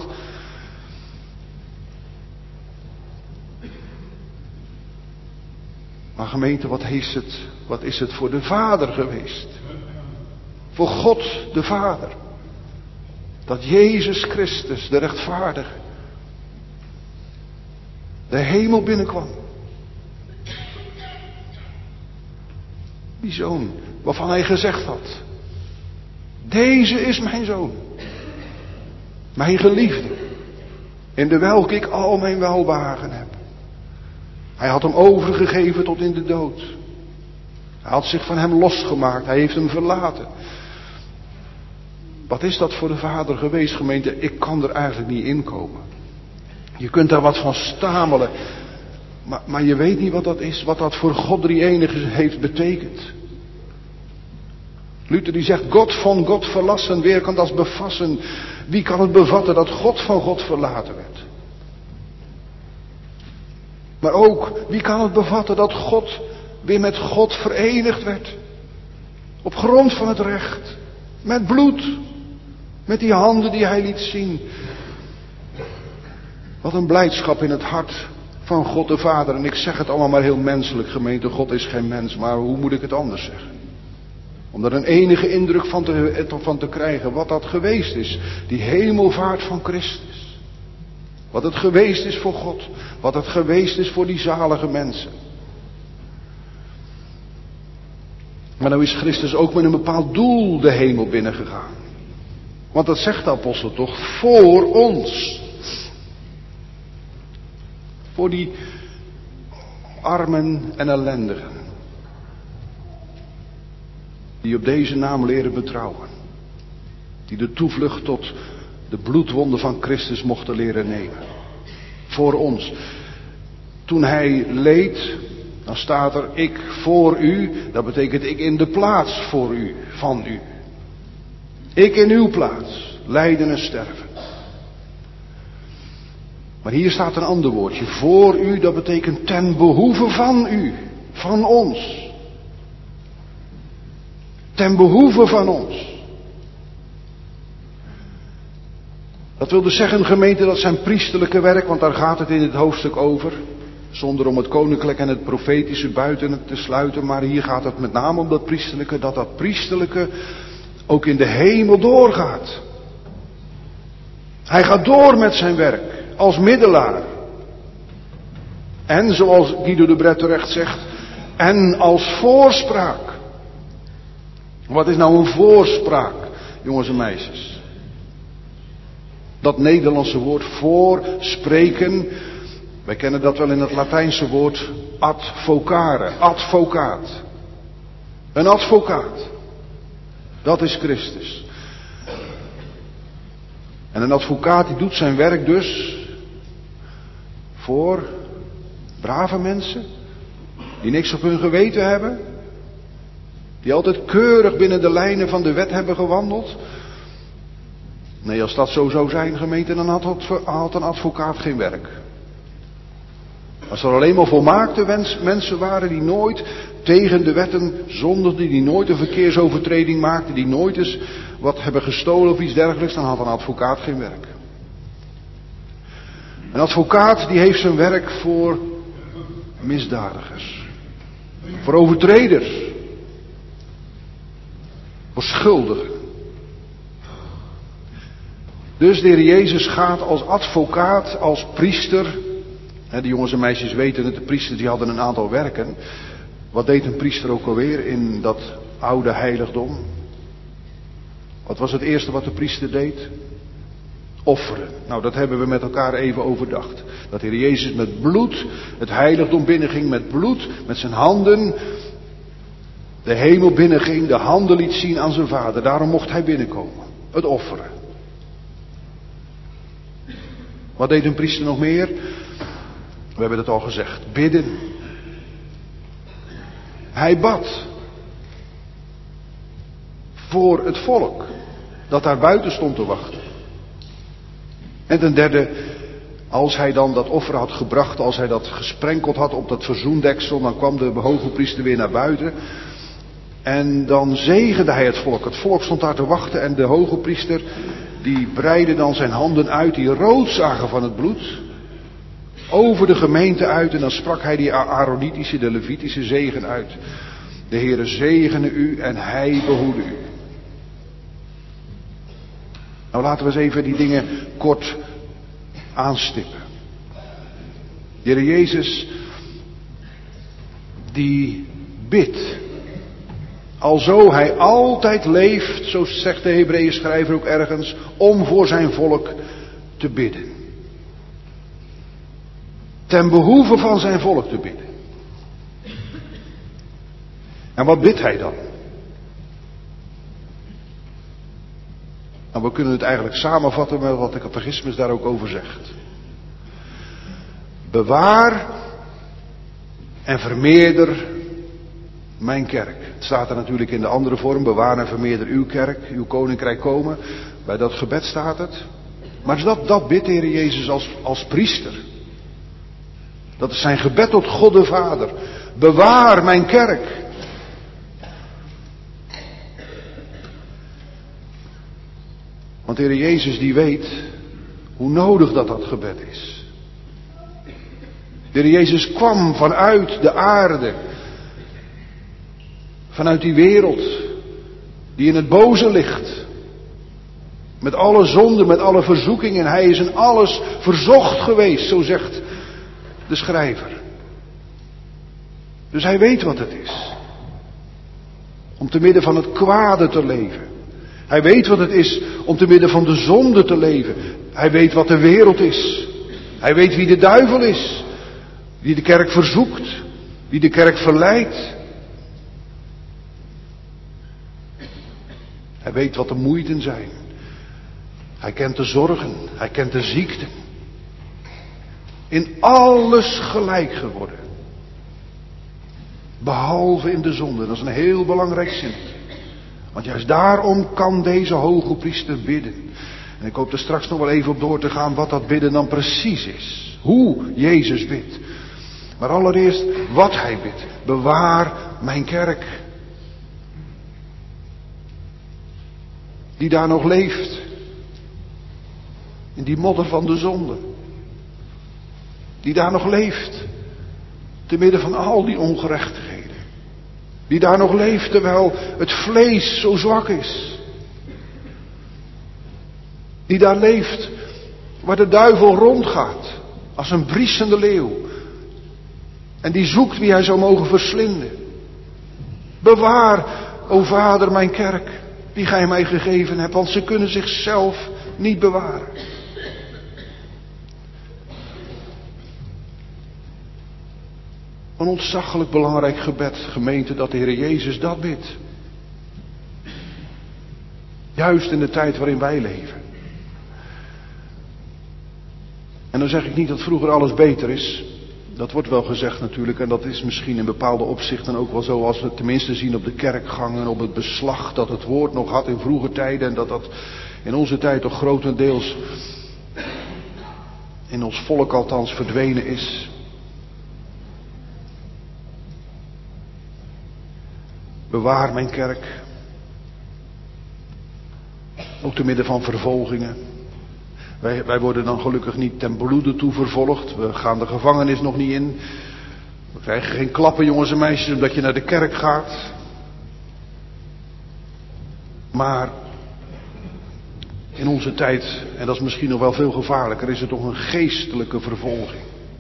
Maar gemeente, wat is het, wat is het voor de Vader geweest? Voor God de Vader. Dat Jezus Christus, de rechtvaardige, de hemel binnenkwam. Die zoon waarvan hij gezegd had. Deze is mijn zoon. Mijn geliefde. In de welke ik al mijn welbehagen heb. Hij had hem overgegeven tot in de dood. Hij had zich van hem losgemaakt. Hij heeft hem verlaten. Wat is dat voor de Vader geweest, gemeente? Ik kan er eigenlijk niet in komen. Je kunt daar wat van stamelen. Maar, maar je weet niet wat dat is. Wat dat voor God drie-enige heeft betekend. Luther die zegt, God van God verlassen, weer kan dat bevassen. Wie kan het bevatten dat God van God verlaten werd? Maar ook, wie kan het bevatten dat God weer met God verenigd werd? Op grond van het recht. Met bloed. Met die handen die hij liet zien. Wat een blijdschap in het hart van God de Vader. En ik zeg het allemaal maar heel menselijk, gemeente. God is geen mens, maar hoe moet ik het anders zeggen? Om er een enige indruk van te, van te krijgen wat dat geweest is. Die hemelvaart van Christus. Wat het geweest is voor God. Wat het geweest is voor die zalige mensen. Maar nou is Christus ook met een bepaald doel de hemel binnengegaan. Want dat zegt de apostel toch, voor ons. Voor die armen en ellendigen. Die op deze naam leren betrouwen. Die de toevlucht tot de bloedwonden van Christus mochten leren nemen. Voor ons. Toen hij leed, dan staat er ik voor u. Dat betekent ik in de plaats voor u, van u. Ik in uw plaats, lijden en sterven. Maar hier staat een ander woordje. Voor u, dat betekent ten behoeve van u, van ons. Ten behoeve van ons. Dat wil dus zeggen, gemeente, dat zijn priesterlijke werk, want daar gaat het in het hoofdstuk over. Zonder om het koninklijk en het profetische buiten het te sluiten, maar hier gaat het met name om dat priesterlijke, dat dat priesterlijke ook in de hemel doorgaat. Hij gaat door met zijn werk, als middelaar. En, zoals Guido de Bret terecht zegt, en als voorspraak. Wat is nou een voorspraak, jongens en meisjes? Dat Nederlandse woord voorspreken, wij kennen dat wel in het Latijnse woord advocare, advocaat. Een advocaat. Dat is Christus. En een advocaat die doet zijn werk dus voor brave mensen, die niks op hun geweten hebben, die altijd keurig binnen de lijnen van de wet hebben gewandeld. Nee, als dat zo zou zijn, gemeente, dan had een advocaat geen werk. Als er alleen maar volmaakte wens, mensen waren die nooit tegen de wetten zondigden, die nooit een verkeersovertreding maakten, die nooit eens wat hebben gestolen of iets dergelijks, dan had een advocaat geen werk. Een advocaat die heeft zijn werk voor misdadigers, voor overtreders, voor schuldigen. Dus de Heer Jezus gaat als advocaat, als priester. Hè, de jongens en meisjes weten het, de priesters die hadden een aantal werken. Wat deed een priester ook alweer in dat oude heiligdom? Wat was het eerste wat de priester deed? Offeren. Nou, dat hebben we met elkaar even overdacht. Dat de Heer Jezus met bloed het heiligdom binnenging, met bloed, met zijn handen de hemel binnenging, de handen liet zien aan zijn Vader. Daarom mocht hij binnenkomen. Het offeren. Wat deed een priester nog meer? We hebben het al gezegd. Bidden. Hij bad. Voor het volk. Dat daar buiten stond te wachten. En ten derde. Als hij dan dat offer had gebracht. Als hij dat gesprenkeld had op dat verzoendeksel. Dan kwam de hoge priester weer naar buiten. En dan zegende hij het volk. Het volk stond daar te wachten. En de hoge priester. Die breidde dan zijn handen uit. Die rood zagen van het bloed. Over de gemeente uit. En dan sprak hij die Aaronitische, de Levitische zegen uit. De Heere zegene u en hij behoede u. Nou, laten we eens even die dingen kort aanstippen. De Heere Jezus, die bidt. Alzo hij altijd leeft, zo zegt de Hebreeën schrijver ook ergens, om voor zijn volk te bidden. Ten behoeve van zijn volk te bidden. En wat bidt hij dan? Nou, we kunnen het eigenlijk samenvatten met wat de catechismus daar ook over zegt. Bewaar en vermeerder mijn kerk. Het staat er natuurlijk in de andere vorm. Bewaar en vermeerder uw kerk, uw koninkrijk komen. Bij dat gebed staat het. Maar dat, dat bidt de Heer Jezus als, als priester. Dat is zijn gebed tot God de Vader. Bewaar mijn kerk. Want de Heer Jezus die weet hoe nodig dat dat gebed is. De Heer Jezus kwam vanuit de aarde. Vanuit die wereld die in het boze ligt. Met alle zonden, met alle verzoekingen. Hij is in alles verzocht geweest, zo zegt de schrijver. Dus hij weet wat het is. Om te midden van het kwade te leven. Hij weet wat het is om te midden van de zonde te leven. Hij weet wat de wereld is. Hij weet wie de duivel is. Wie de kerk verzoekt. Wie de kerk verleidt. Hij weet wat de moeiten zijn. Hij kent de zorgen. Hij kent de ziekten. In alles gelijk geworden. Behalve in de zonde. Dat is een heel belangrijk zin. Want juist daarom kan deze hoge priester bidden. En ik hoop er straks nog wel even op door te gaan wat dat bidden dan precies is. Hoe Jezus bidt. Maar allereerst wat hij bidt. Bewaar mijn kerk. Die daar nog leeft. In die modder van de zonde. Die daar nog leeft. Te midden van al die ongerechtigheden. Die daar nog leeft terwijl het vlees zo zwak is. Die daar leeft waar de duivel rondgaat. Als een briesende leeuw. En die zoekt wie hij zou mogen verslinden. Bewaar, o Vader, mijn kerk, die gij mij gegeven hebt, want ze kunnen zichzelf niet bewaren. Een ontzaglijk belangrijk gebed, gemeente, dat de Heer Jezus dat bidt. Juist in de tijd waarin wij leven. En dan zeg ik niet dat vroeger alles beter is. Dat wordt wel gezegd natuurlijk, en dat is misschien in bepaalde opzichten ook wel zo, als we het tenminste zien op de kerkgangen, op het beslag dat het woord nog had in vroege tijden, en dat dat in onze tijd toch grotendeels, in ons volk althans, verdwenen is. Bewaar mijn kerk, ook te midden van vervolgingen. Wij, wij worden dan gelukkig niet ten bloede toe vervolgd. We gaan de gevangenis nog niet in. We krijgen geen klappen, jongens en meisjes, omdat je naar de kerk gaat. Maar in onze tijd, en dat is misschien nog wel veel gevaarlijker, is er toch een geestelijke vervolging.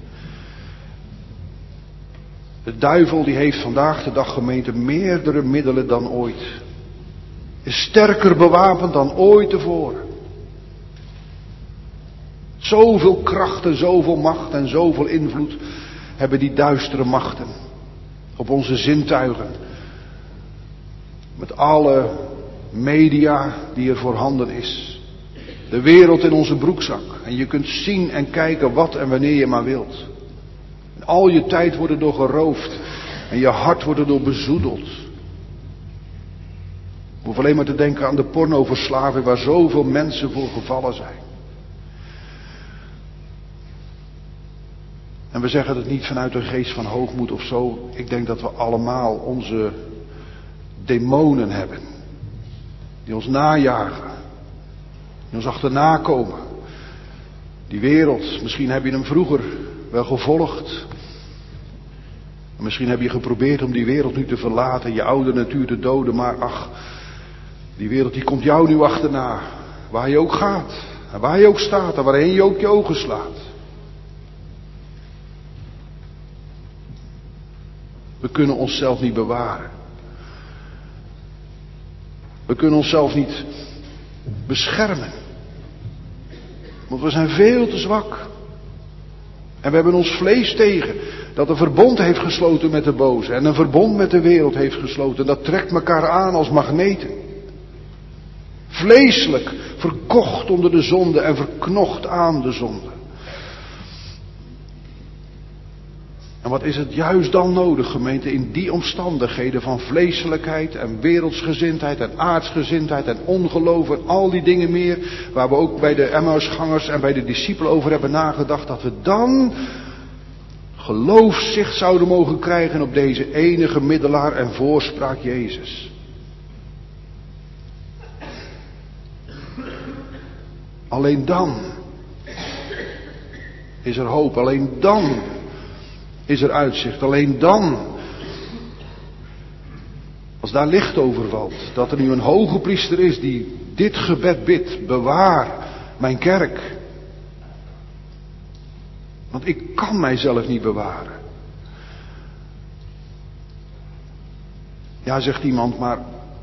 De duivel die heeft vandaag de dag, gemeente, meerdere middelen dan ooit. Is sterker bewapend dan ooit tevoren. Zoveel kracht en zoveel macht en zoveel invloed hebben die duistere machten op onze zintuigen. Met alle media die er voorhanden is. De wereld in onze broekzak. En je kunt zien en kijken wat en wanneer je maar wilt. En al je tijd wordt er door geroofd. En je hart wordt er door bezoedeld. Ik hoef alleen maar te denken aan de pornoverslaving waar zoveel mensen voor gevallen zijn. En we zeggen het niet vanuit een geest van hoogmoed of zo. Ik denk dat we allemaal onze demonen hebben. Die ons najagen. Die ons achterna komen. Die wereld, misschien heb je hem vroeger wel gevolgd. Misschien heb je geprobeerd om die wereld nu te verlaten. Je oude natuur te doden. Maar ach, die wereld die komt jou nu achterna. Waar je ook gaat. En waar je ook staat. En waarheen je ook je ogen slaat. We kunnen onszelf niet bewaren. We kunnen onszelf niet beschermen. Want we zijn veel te zwak. En we hebben ons vlees tegen. Dat een verbond heeft gesloten met de boze. En een verbond met de wereld heeft gesloten. Dat trekt elkaar aan als magneten. Vleeselijk verkocht onder de zonde en verknocht aan de zonde. En wat is het juist dan nodig, gemeente, in die omstandigheden van vleeselijkheid en wereldsgezindheid en aardsgezindheid en ongeloof en al die dingen meer, waar we ook bij de Emmausgangers en bij de discipelen over hebben nagedacht, dat we dan geloofszicht zouden mogen krijgen op deze enige middelaar en voorspraak Jezus. Alleen dan is er hoop, alleen dan is er uitzicht. Alleen dan, als daar licht over valt, dat er nu een hoge priester is die dit gebed bidt, bewaar mijn kerk. Want ik kan mijzelf niet bewaren. Ja, zegt iemand, maar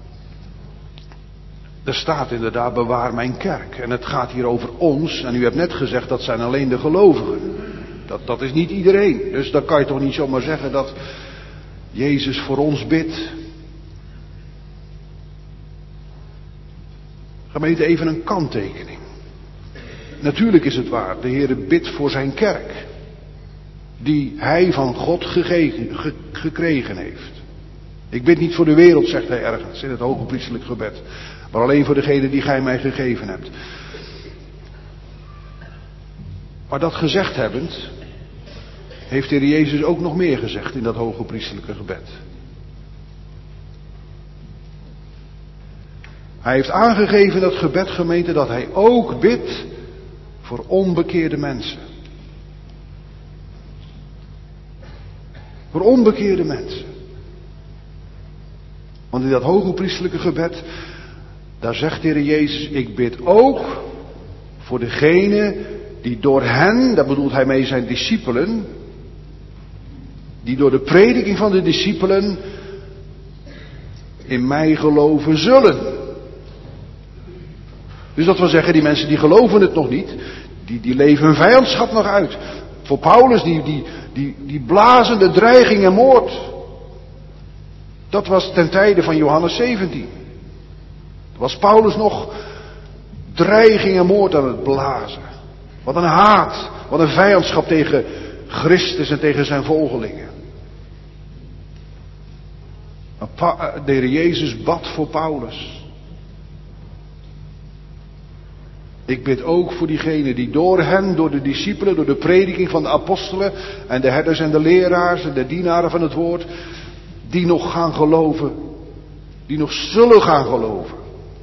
er staat inderdaad bewaar mijn kerk. En het gaat hier over ons. En u hebt net gezegd dat zijn alleen de gelovigen. Dat, dat is niet iedereen. Dus dan kan je toch niet zomaar zeggen dat Jezus voor ons bidt. Gemeente, even een kanttekening. Natuurlijk is het waar, de Heere bidt voor zijn kerk. Die hij van God gegeven, ge, gekregen heeft. Ik bid niet voor de wereld, zegt hij ergens in het hoge priesterlijk gebed. Maar alleen voor degene die gij mij gegeven hebt. Maar dat gezegd hebbend, heeft de Heer Jezus ook nog meer gezegd in dat hoge priesterlijke gebed. Hij heeft aangegeven in dat gebed, gemeente, dat hij ook bidt Voor onbekeerde mensen. Voor onbekeerde mensen. Want in dat hogepriestelijke gebed, daar zegt de Heer Jezus, ik bid ook voor degene die door hen, daar bedoelt hij mee zijn discipelen, die door de prediking van de discipelen in mij geloven zullen. Dus dat wil zeggen, die mensen die geloven het nog niet, die, die leven hun vijandschap nog uit. Voor Paulus, die, die, die, die blazende dreiging en moord. Dat was ten tijde van Johannes zeventien. Was Paulus nog dreiging en moord aan het blazen. Wat een haat, wat een vijandschap tegen Christus en tegen zijn volgelingen. De Heer Jezus bad voor Paulus. Ik bid ook voor diegenen die door hen, door de discipelen, door de prediking van de apostelen en de herders en de leraars en de dienaren van het woord, die nog gaan geloven, die nog zullen gaan geloven.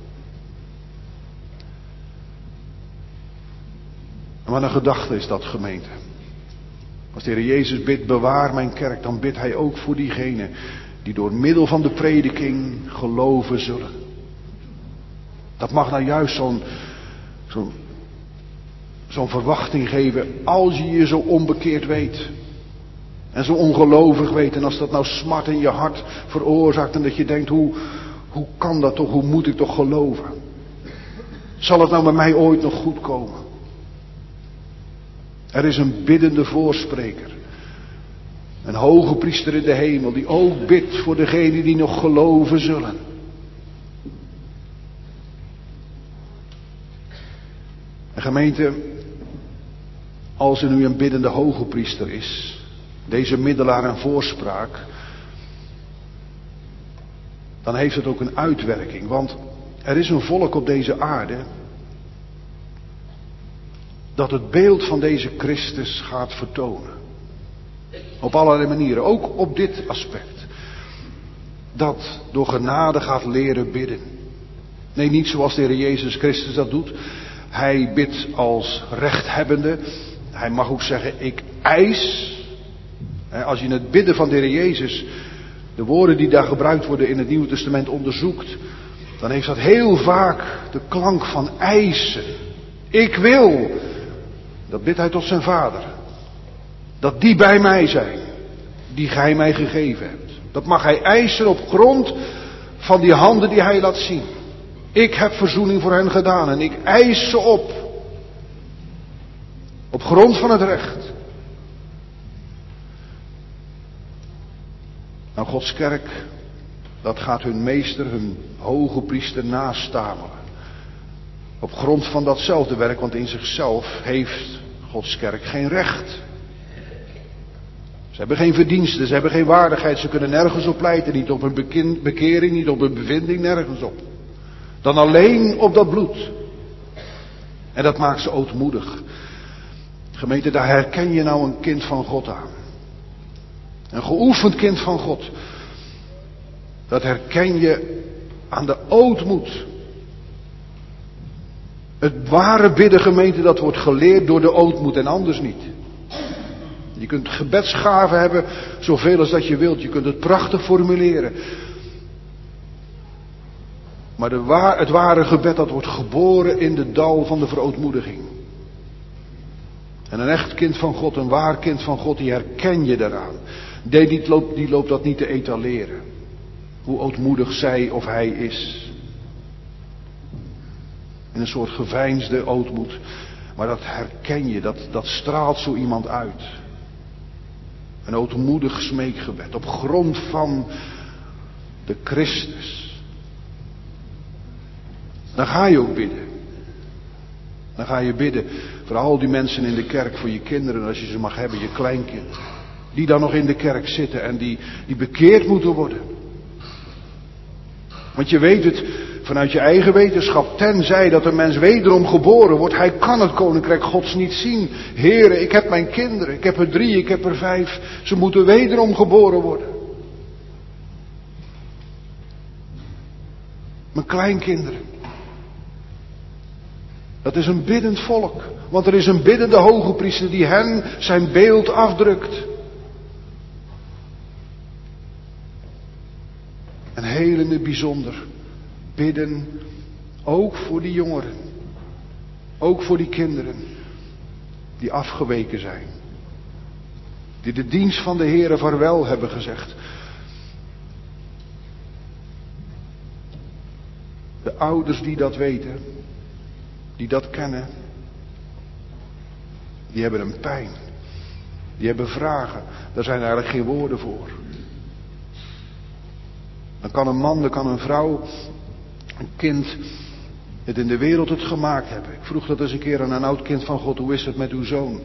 En wat een gedachte is dat, gemeente. Als de Heer Jezus bidt, bewaar mijn kerk, dan bidt hij ook voor diegenen die door middel van de prediking geloven zullen. Dat mag nou juist zo'n zo'n zo'n verwachting geven als je je zo onbekeerd weet. En zo ongelovig weet. En als dat nou smart in je hart veroorzaakt en dat je denkt, hoe, hoe kan dat toch, hoe moet ik toch geloven? Zal het nou met mij ooit nog goed komen? Er is een biddende voorspreker. Een hoge priester in de hemel die ook bidt voor degenen die nog geloven zullen. En gemeente, als er nu een biddende hoge priester is, deze middelaar en voorspraak, dan heeft het ook een uitwerking. Want er is een volk op deze aarde dat het beeld van deze Christus gaat vertonen. Op allerlei manieren, ook op dit aspect. Dat door genade gaat leren bidden. Nee, niet zoals de Heer Jezus Christus dat doet. Hij bidt als rechthebbende. Hij mag ook zeggen, ik eis. Als je het bidden van de Heer Jezus, de woorden die daar gebruikt worden in het Nieuwe Testament onderzoekt, dan heeft dat heel vaak de klank van eisen. Ik wil. Dat bidt hij tot zijn Vader. Dat die bij mij zijn, die gij mij gegeven hebt. Dat mag hij eisen op grond van die handen die hij laat zien. Ik heb verzoening voor hen gedaan en ik eis ze op. Op grond van het recht. Nou, Gods kerk, dat gaat hun meester, hun hoge priester nastamelen. Op grond van datzelfde werk, want in zichzelf heeft Gods kerk geen recht. Ze hebben geen verdiensten, ze hebben geen waardigheid, ze kunnen nergens op pleiten. Niet op een bekering, niet op een bevinding, nergens op. Dan alleen op dat bloed. En dat maakt ze ootmoedig. Gemeente, daar herken je nou een kind van God aan. Een geoefend kind van God. Dat herken je aan de ootmoed. Het ware bidden, gemeente, dat wordt geleerd door de ootmoed en anders niet. Je kunt gebedsgaven hebben, zoveel als dat je wilt. Je kunt het prachtig formuleren. Maar de waar, het ware gebed, dat wordt geboren in de dal van de verootmoediging. En een echt kind van God, een waar kind van God, die herken je daaraan. Die, die, loopt, die loopt dat niet te etaleren. Hoe ootmoedig zij of hij is. In een soort geveinsde ootmoed. Maar dat herken je, dat, dat straalt zo iemand uit. Een ootmoedig smeekgebed op grond van de Christus. Dan ga je ook bidden. Dan ga je bidden voor al die mensen in de kerk, voor je kinderen, als je ze mag hebben, je kleinkinderen. Die dan nog in de kerk zitten en die, die bekeerd moeten worden. Want je weet het vanuit je eigen wetenschap, tenzij dat een mens wederom geboren wordt, hij kan het koninkrijk Gods niet zien. Heere, ik heb mijn kinderen, ik heb er drie, ik heb er vijf, ze moeten wederom geboren worden. Mijn kleinkinderen. Dat is een biddend volk. Want er is een biddende hoge priester die hen zijn beeld afdrukt. En heel in het bijzonder bidden ook voor die jongeren. Ook voor die kinderen die afgeweken zijn. Die de dienst van de Heere vaarwel hebben gezegd. De ouders die dat weten, die dat kennen, die hebben een pijn. Die hebben vragen. Daar zijn eigenlijk geen woorden voor. Dan kan een man, dan kan een vrouw, een kind het in de wereld het gemaakt hebben. Ik vroeg dat eens een keer aan een oud kind van God, hoe is het met uw zoon?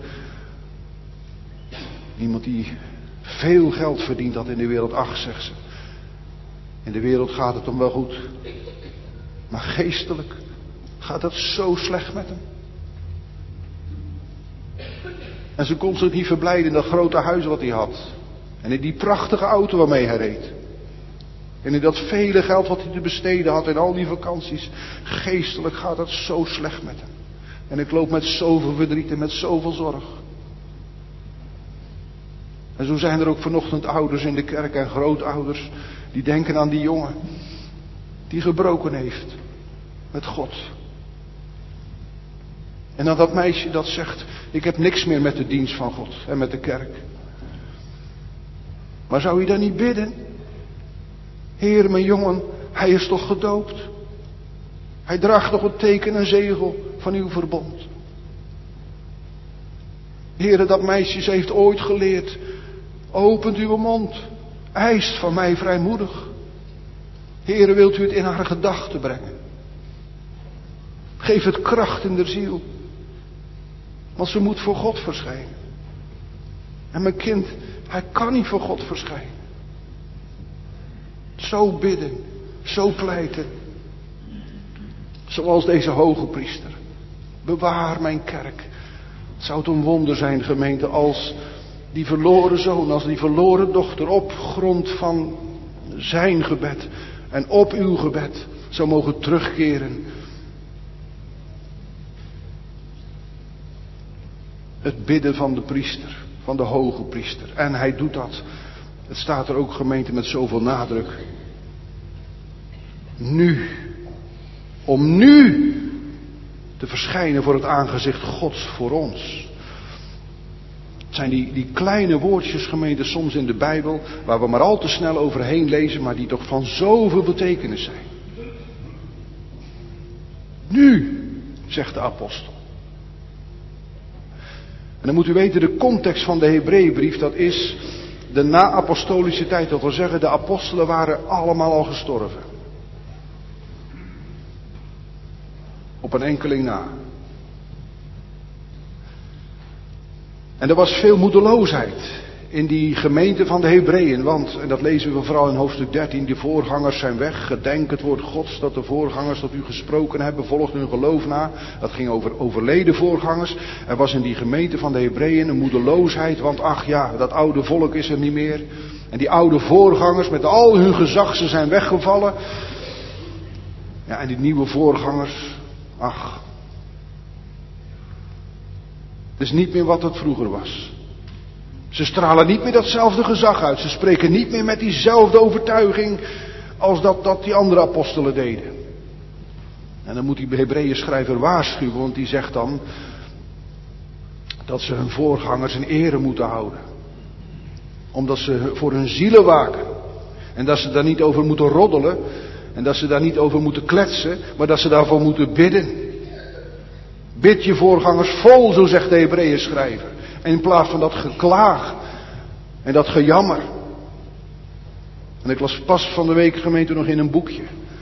Iemand die veel geld verdient had in de wereld. Ach, zegt ze. In de wereld gaat het hem wel goed. Maar geestelijk gaat het zo slecht met hem. En ze kon zich niet verblijden in dat grote huis wat hij had. En in die prachtige auto waarmee hij reed. En in dat vele geld wat hij te besteden had in al die vakanties. Geestelijk gaat het zo slecht met hem. En ik loop met zoveel verdriet en met zoveel zorg. En zo zijn er ook vanochtend ouders in de kerk en grootouders die denken aan die jongen die gebroken heeft met God. En dan dat meisje dat zegt, ik heb niks meer met de dienst van God en met de kerk. Maar zou je dan niet bidden? Heer, mijn jongen, hij is toch gedoopt? Hij draagt nog een teken en zegel van uw verbond. Heere, dat meisje, ze heeft ooit geleerd, opent uw mond, eist van mij vrijmoedig. Heere, wilt u het in haar gedachten brengen? Geef het kracht in de ziel. Want ze moet voor God verschijnen. En mijn kind, hij kan niet voor God verschijnen. Zo bidden, zo pleiten. Zoals deze hoge priester. Bewaar mijn kerk. Het zou het een wonder zijn, gemeente, als die verloren zoon, als die verloren dochter op grond van zijn gebed en op uw gebed zou mogen terugkeren. Het bidden van de priester, van de hoge priester. En hij doet dat. Het staat er ook, gemeente, met zoveel nadruk. Nu. Om nu te verschijnen voor het aangezicht Gods voor ons. Het zijn die, die kleine woordjes, gemeente, soms in de Bijbel, waar we maar al te snel overheen lezen, maar die toch van zoveel betekenis zijn. Nu, zegt de apostel. En dan moet u weten, de context van de Hebreeënbrief, dat is de na-apostolische tijd. Dat wil zeggen, de apostelen waren allemaal al gestorven. Op een enkeling na. En er was veel moedeloosheid in die gemeente van de Hebreeën. Want, en dat lezen we vooral in hoofdstuk dertien, de voorgangers zijn weg. Gedenk het woord Gods dat de voorgangers tot u gesproken hebben. Volgt hun geloof na. Dat ging over overleden voorgangers. Er was in die gemeente van de Hebreeën een moedeloosheid. Want ach ja, dat oude volk is er niet meer. En die oude voorgangers met al hun gezag, ze zijn weggevallen. Ja, en die nieuwe voorgangers, ach. Het is niet meer wat het vroeger was. Ze stralen niet meer datzelfde gezag uit. Ze spreken niet meer met diezelfde overtuiging als dat, dat die andere apostelen deden. En dan moet die Hebreeën schrijver waarschuwen, want die zegt dan dat ze hun voorgangers in ere moeten houden. Omdat ze voor hun zielen waken. En dat ze daar niet over moeten roddelen. En dat ze daar niet over moeten kletsen, maar dat ze daarvoor moeten bidden. Bid je voorgangers vol, zo zegt de Hebreeën schrijver. En in plaats van dat geklaag en dat gejammer. En ik las pas van de week, gemeente, nog in een boekje.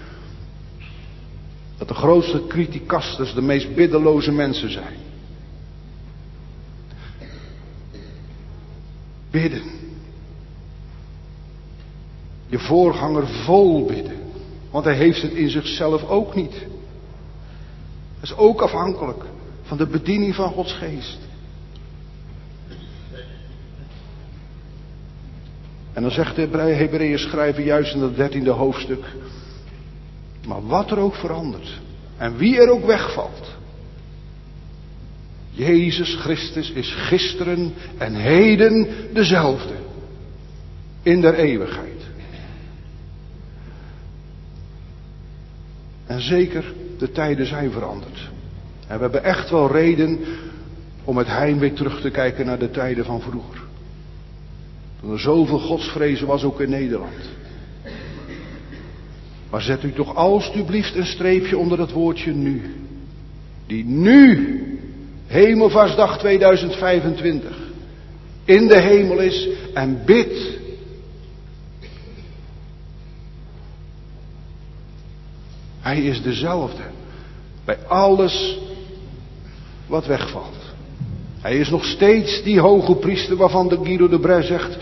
Dat de grootste criticasters de meest biddeloze mensen zijn. Bidden. Je voorganger vol bidden. Want hij heeft het in zichzelf ook niet. Hij is ook afhankelijk van de bediening van Gods geest. En dan zegt de Hebreeën schrijver juist in dat dertiende hoofdstuk. Maar wat er ook verandert. En wie er ook wegvalt. Jezus Christus is gisteren en heden dezelfde. In der eeuwigheid. En zeker, de tijden zijn veranderd. En we hebben echt wel reden om met heimwee terug te kijken naar de tijden van vroeger. Toen er zoveel godsvrezen was ook in Nederland. Maar zet u toch alstublieft een streepje onder het woordje nu. Die nu, Hemelvaartsdag tweeduizend vijfentwintig, in de hemel is en bidt. Hij is dezelfde bij alles wat wegvalt. Hij is nog steeds die hoge priester waarvan de Guido de Bray zegt,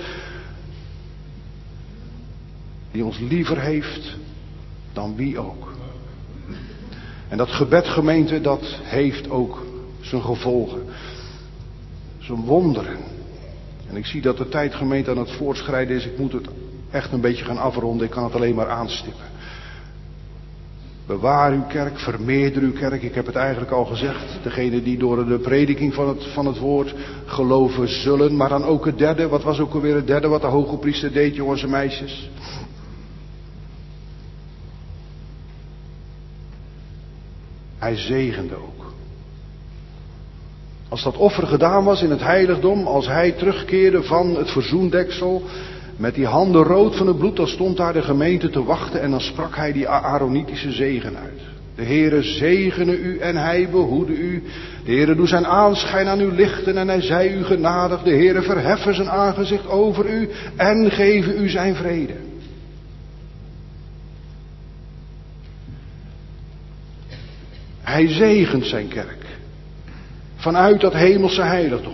die ons liever heeft dan wie ook. En dat gebed, gemeente, dat heeft ook zijn gevolgen. Zijn wonderen. En ik zie dat de tijd, gemeente, aan het voortschrijden is. Ik moet het echt een beetje gaan afronden. Ik kan het alleen maar aanstippen. Bewaar uw kerk, vermeerder uw kerk. Ik heb het eigenlijk al gezegd. Degene die door de prediking van het, van het woord geloven zullen. Maar dan ook het derde. Wat was ook alweer het derde wat de hoge priester deed, jongens en meisjes? Hij zegende ook. Als dat offer gedaan was in het heiligdom, als hij terugkeerde van het verzoendeksel, met die handen rood van het bloed, dan stond daar de gemeente te wachten en dan sprak hij die Aaronitische zegen uit. De Heere zegene u en hij behoede u. De Heere doe zijn aanschijn aan u lichten en hij zij u genadig. De Heere verheffen zijn aangezicht over u en geven u zijn vrede. Hij zegent zijn kerk. Vanuit dat hemelse heiligdom.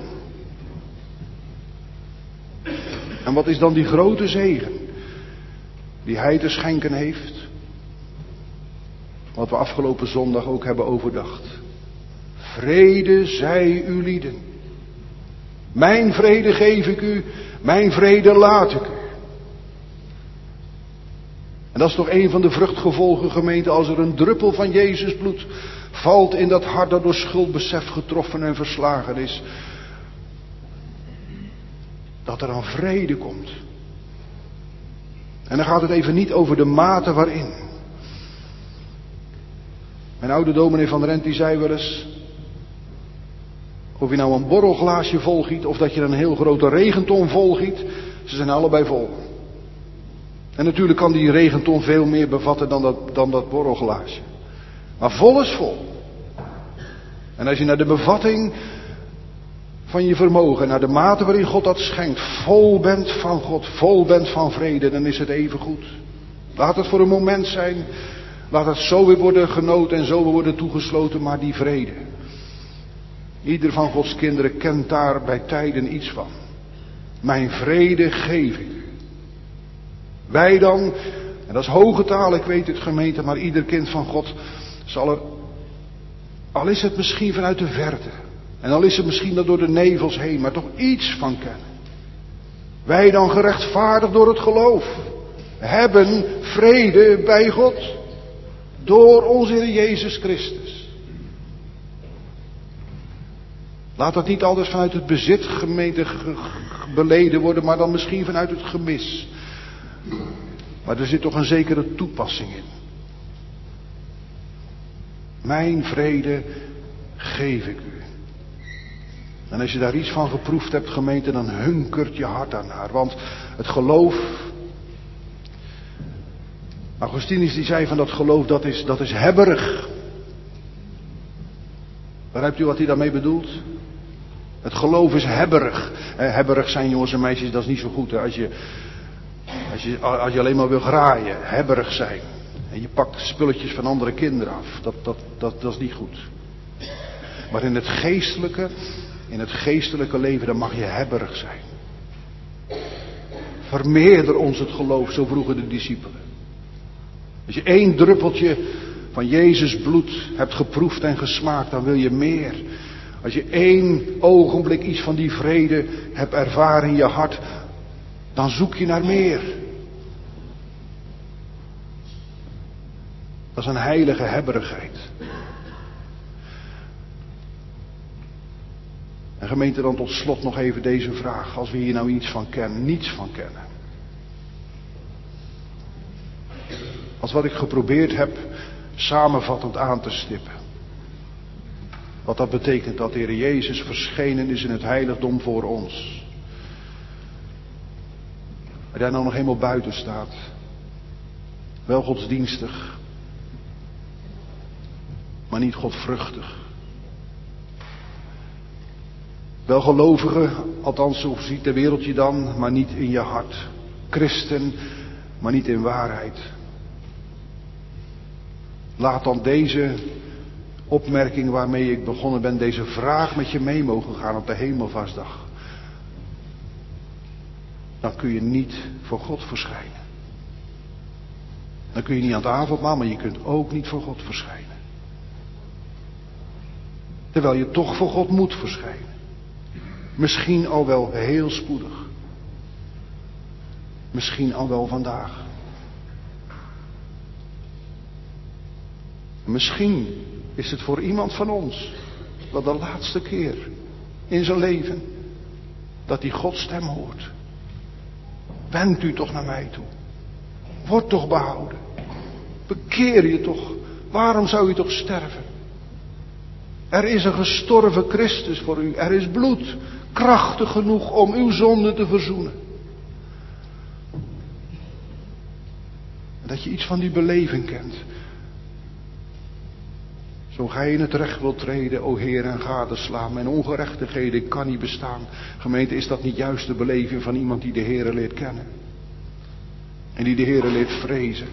En wat is dan die grote zegen die hij te schenken heeft? Wat we afgelopen zondag ook hebben overdacht. Vrede zij u lieden. Mijn vrede geef ik u, mijn vrede laat ik u. En dat is toch een van de vruchtgevolgen, gemeente, als er een druppel van Jezus bloed valt in dat hart dat door schuldbesef getroffen en verslagen is. Dat er een vrede komt. En dan gaat het even niet over de mate waarin. Mijn oude dominee van Rent die zei wel eens, of je nou een borrelglaasje volgiet of dat je een heel grote regenton volgiet, ze zijn allebei vol. En natuurlijk kan die regenton veel meer bevatten dan dat, dan dat borrelglaasje. Maar vol is vol. En als je naar de bevatting van je vermogen, naar de mate waarin God dat schenkt, vol bent van God, vol bent van vrede, dan is het even goed. Laat het voor een moment zijn, laat het zo weer worden genoten en zo weer worden toegesloten, maar die vrede. Ieder van Gods kinderen kent daar bij tijden iets van. Mijn vrede geef ik u. Wij dan, en dat is hoge taal, ik weet het gemeente, maar ieder kind van God zal er, al is het misschien vanuit de verte, en al is het misschien dat door de nevels heen, maar toch iets van kennen. Wij dan gerechtvaardigd door het geloof, hebben vrede bij God, door onze Heer Jezus Christus. Laat dat niet altijd vanuit het bezit, gemeente, beleden worden, maar dan misschien vanuit het gemis. Maar er zit toch een zekere toepassing in. Mijn vrede geef ik u. En als je daar iets van geproefd hebt, gemeente, dan hunkert je hart daarnaar. Want het geloof, Augustinus die zei van dat geloof, dat is, dat is hebberig. Begrijpt u wat hij daarmee bedoelt? Het geloof is hebberig. Eh, hebberig zijn, jongens en meisjes, dat is niet zo goed. Hè? Als je, als je, als je alleen maar wil graaien, hebberig zijn. En je pakt spulletjes van andere kinderen af. Dat, dat, dat, dat is niet goed. Maar in het geestelijke, in het geestelijke leven, dan mag je hebberig zijn. Vermeerder ons het geloof, zo vroegen de discipelen. Als je één druppeltje van Jezus bloed hebt geproefd en gesmaakt, dan wil je meer. Als je één ogenblik iets van die vrede hebt ervaren in je hart, dan zoek je naar meer. Dat is een heilige hebberigheid. En gemeente, dan tot slot nog even deze vraag. Als we hier nou iets van kennen, niets van kennen. Als wat ik geprobeerd heb samenvattend aan te stippen. Wat dat betekent dat de Heer Jezus verschenen is in het heiligdom voor ons. En daar nou nog helemaal buiten staat. Wel godsdienstig. Maar niet godvruchtig. Wel gelovige, althans zo ziet de wereld je dan, maar niet in je hart. Christen, maar niet in waarheid. Laat dan deze opmerking waarmee ik begonnen ben, deze vraag met je mee mogen gaan op de Hemelvaartsdag. Dan kun je niet voor God verschijnen. Dan kun je niet aan het avondmaal, maar je kunt ook niet voor God verschijnen. Terwijl je toch voor God moet verschijnen. Misschien al wel heel spoedig. Misschien al wel vandaag. Misschien is het voor iemand van ons wel de laatste keer in zijn leven dat hij Gods stem hoort. Wend u toch naar mij toe. Word toch behouden. Bekeer je toch. Waarom zou u toch sterven? Er is een gestorven Christus voor u. Er is bloed. Krachtig genoeg om uw zonde te verzoenen. En dat je iets van die beleving kent. Zo gij in het recht wilt treden, o Heer, en gadeslaan. Mijn ongerechtigheden kan niet bestaan. Gemeente, is dat niet juist de beleving van iemand die de Heere leert kennen? En die de Heere leert vrezen?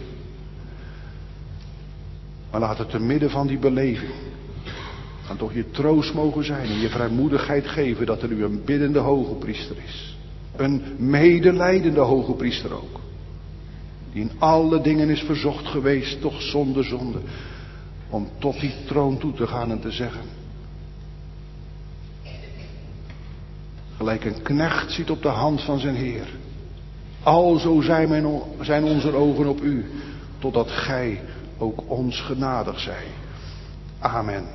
Maar laat het te midden van die beleving dan toch je troost mogen zijn en je vrijmoedigheid geven dat er nu een biddende hoge priester is. Een medelijdende hoge priester ook. Die in alle dingen is verzocht geweest, toch zonder zonde. Om tot die troon toe te gaan en te zeggen. Gelijk een knecht ziet op de hand van zijn Heer. Alzo zijn, mijn, zijn onze ogen op u. Totdat gij ook ons genadig zij. Amen.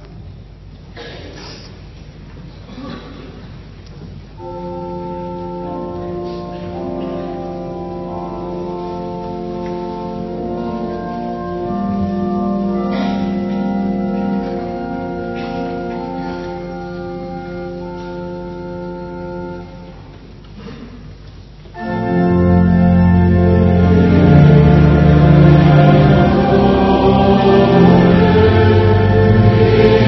Amen.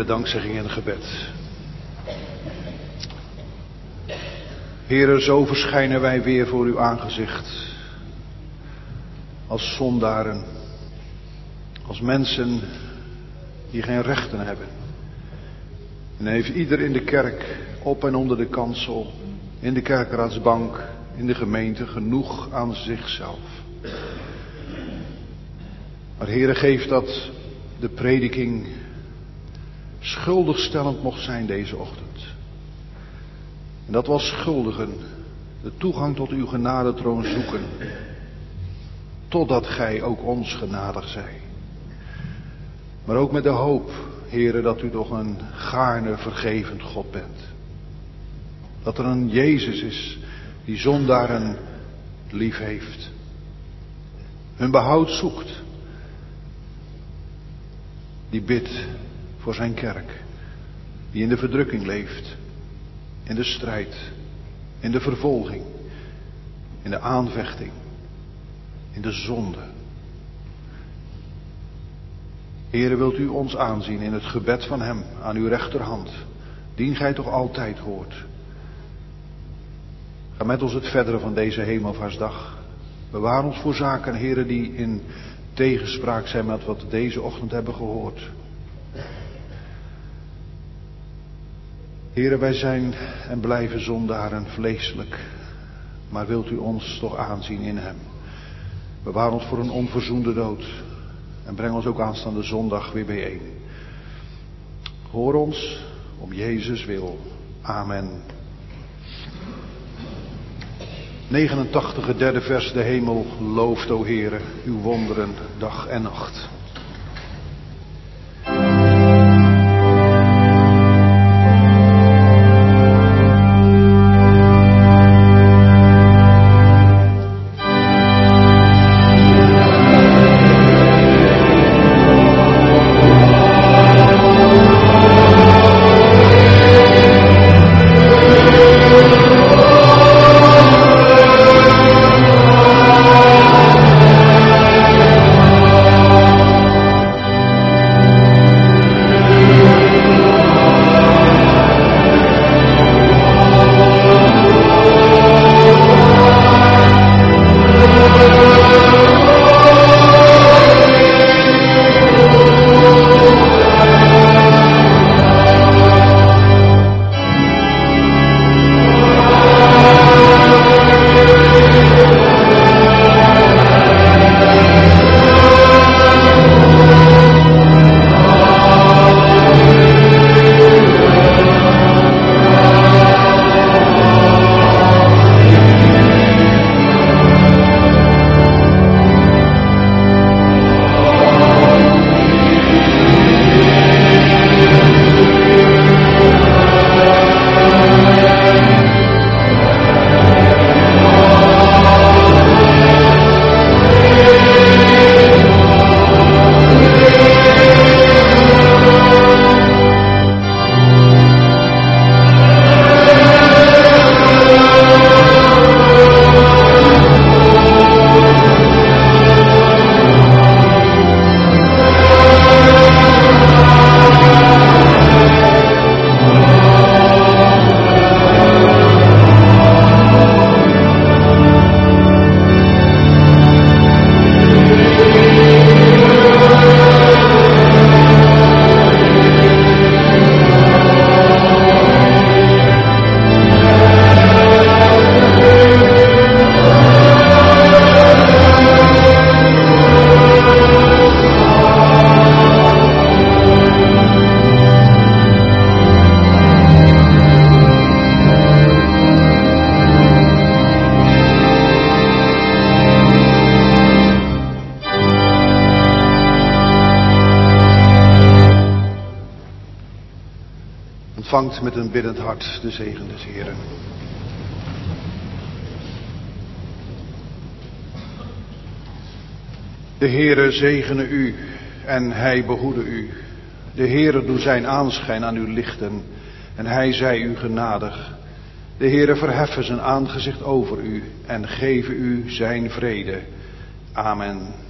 met dankzegging en gebed. Heere, zo verschijnen wij weer voor uw aangezicht. Als zondaren. Als mensen die geen rechten hebben. En heeft ieder in de kerk, op en onder de kansel, in de kerkraadsbank, in de gemeente genoeg aan zichzelf. Maar Heere, geef dat de prediking schuldigstellend mocht zijn deze ochtend. En dat was schuldigen de toegang tot uw genadetroon zoeken. Totdat gij ook ons genadig zij. Maar ook met de hoop, Heere, dat u toch een gaarne vergevend God bent. Dat er een Jezus is die zondaren lief heeft. Hun behoud zoekt. Die bidt voor zijn kerk. Die in de verdrukking leeft. In de strijd. In de vervolging. In de aanvechting. In de zonde. Heere, wilt u ons aanzien in het gebed van hem aan uw rechterhand. Dien gij toch altijd hoort. Ga met ons het verdere van deze hemelvaartsdag. Bewaar ons voor zaken, Heere, die in tegenspraak zijn met wat we deze ochtend hebben gehoord. Heere, wij zijn en blijven zondaren vleeselijk. Maar wilt u ons toch aanzien in hem. Bewaar ons voor een onverzoende dood. En breng ons ook aanstaande zondag weer bijeen. Hoor ons om Jezus wil. Amen. negenentachtige derde vers, de hemel looft, o Heere, uw wonderen dag en nacht. Ontvangt met een biddend hart de zegen des Heeren. De Heere zegene u en hij behoede u. De Heere doe zijn aanschijn aan u lichten en hij zij u genadig. De Heere verheffen zijn aangezicht over u en geven u zijn vrede. Amen.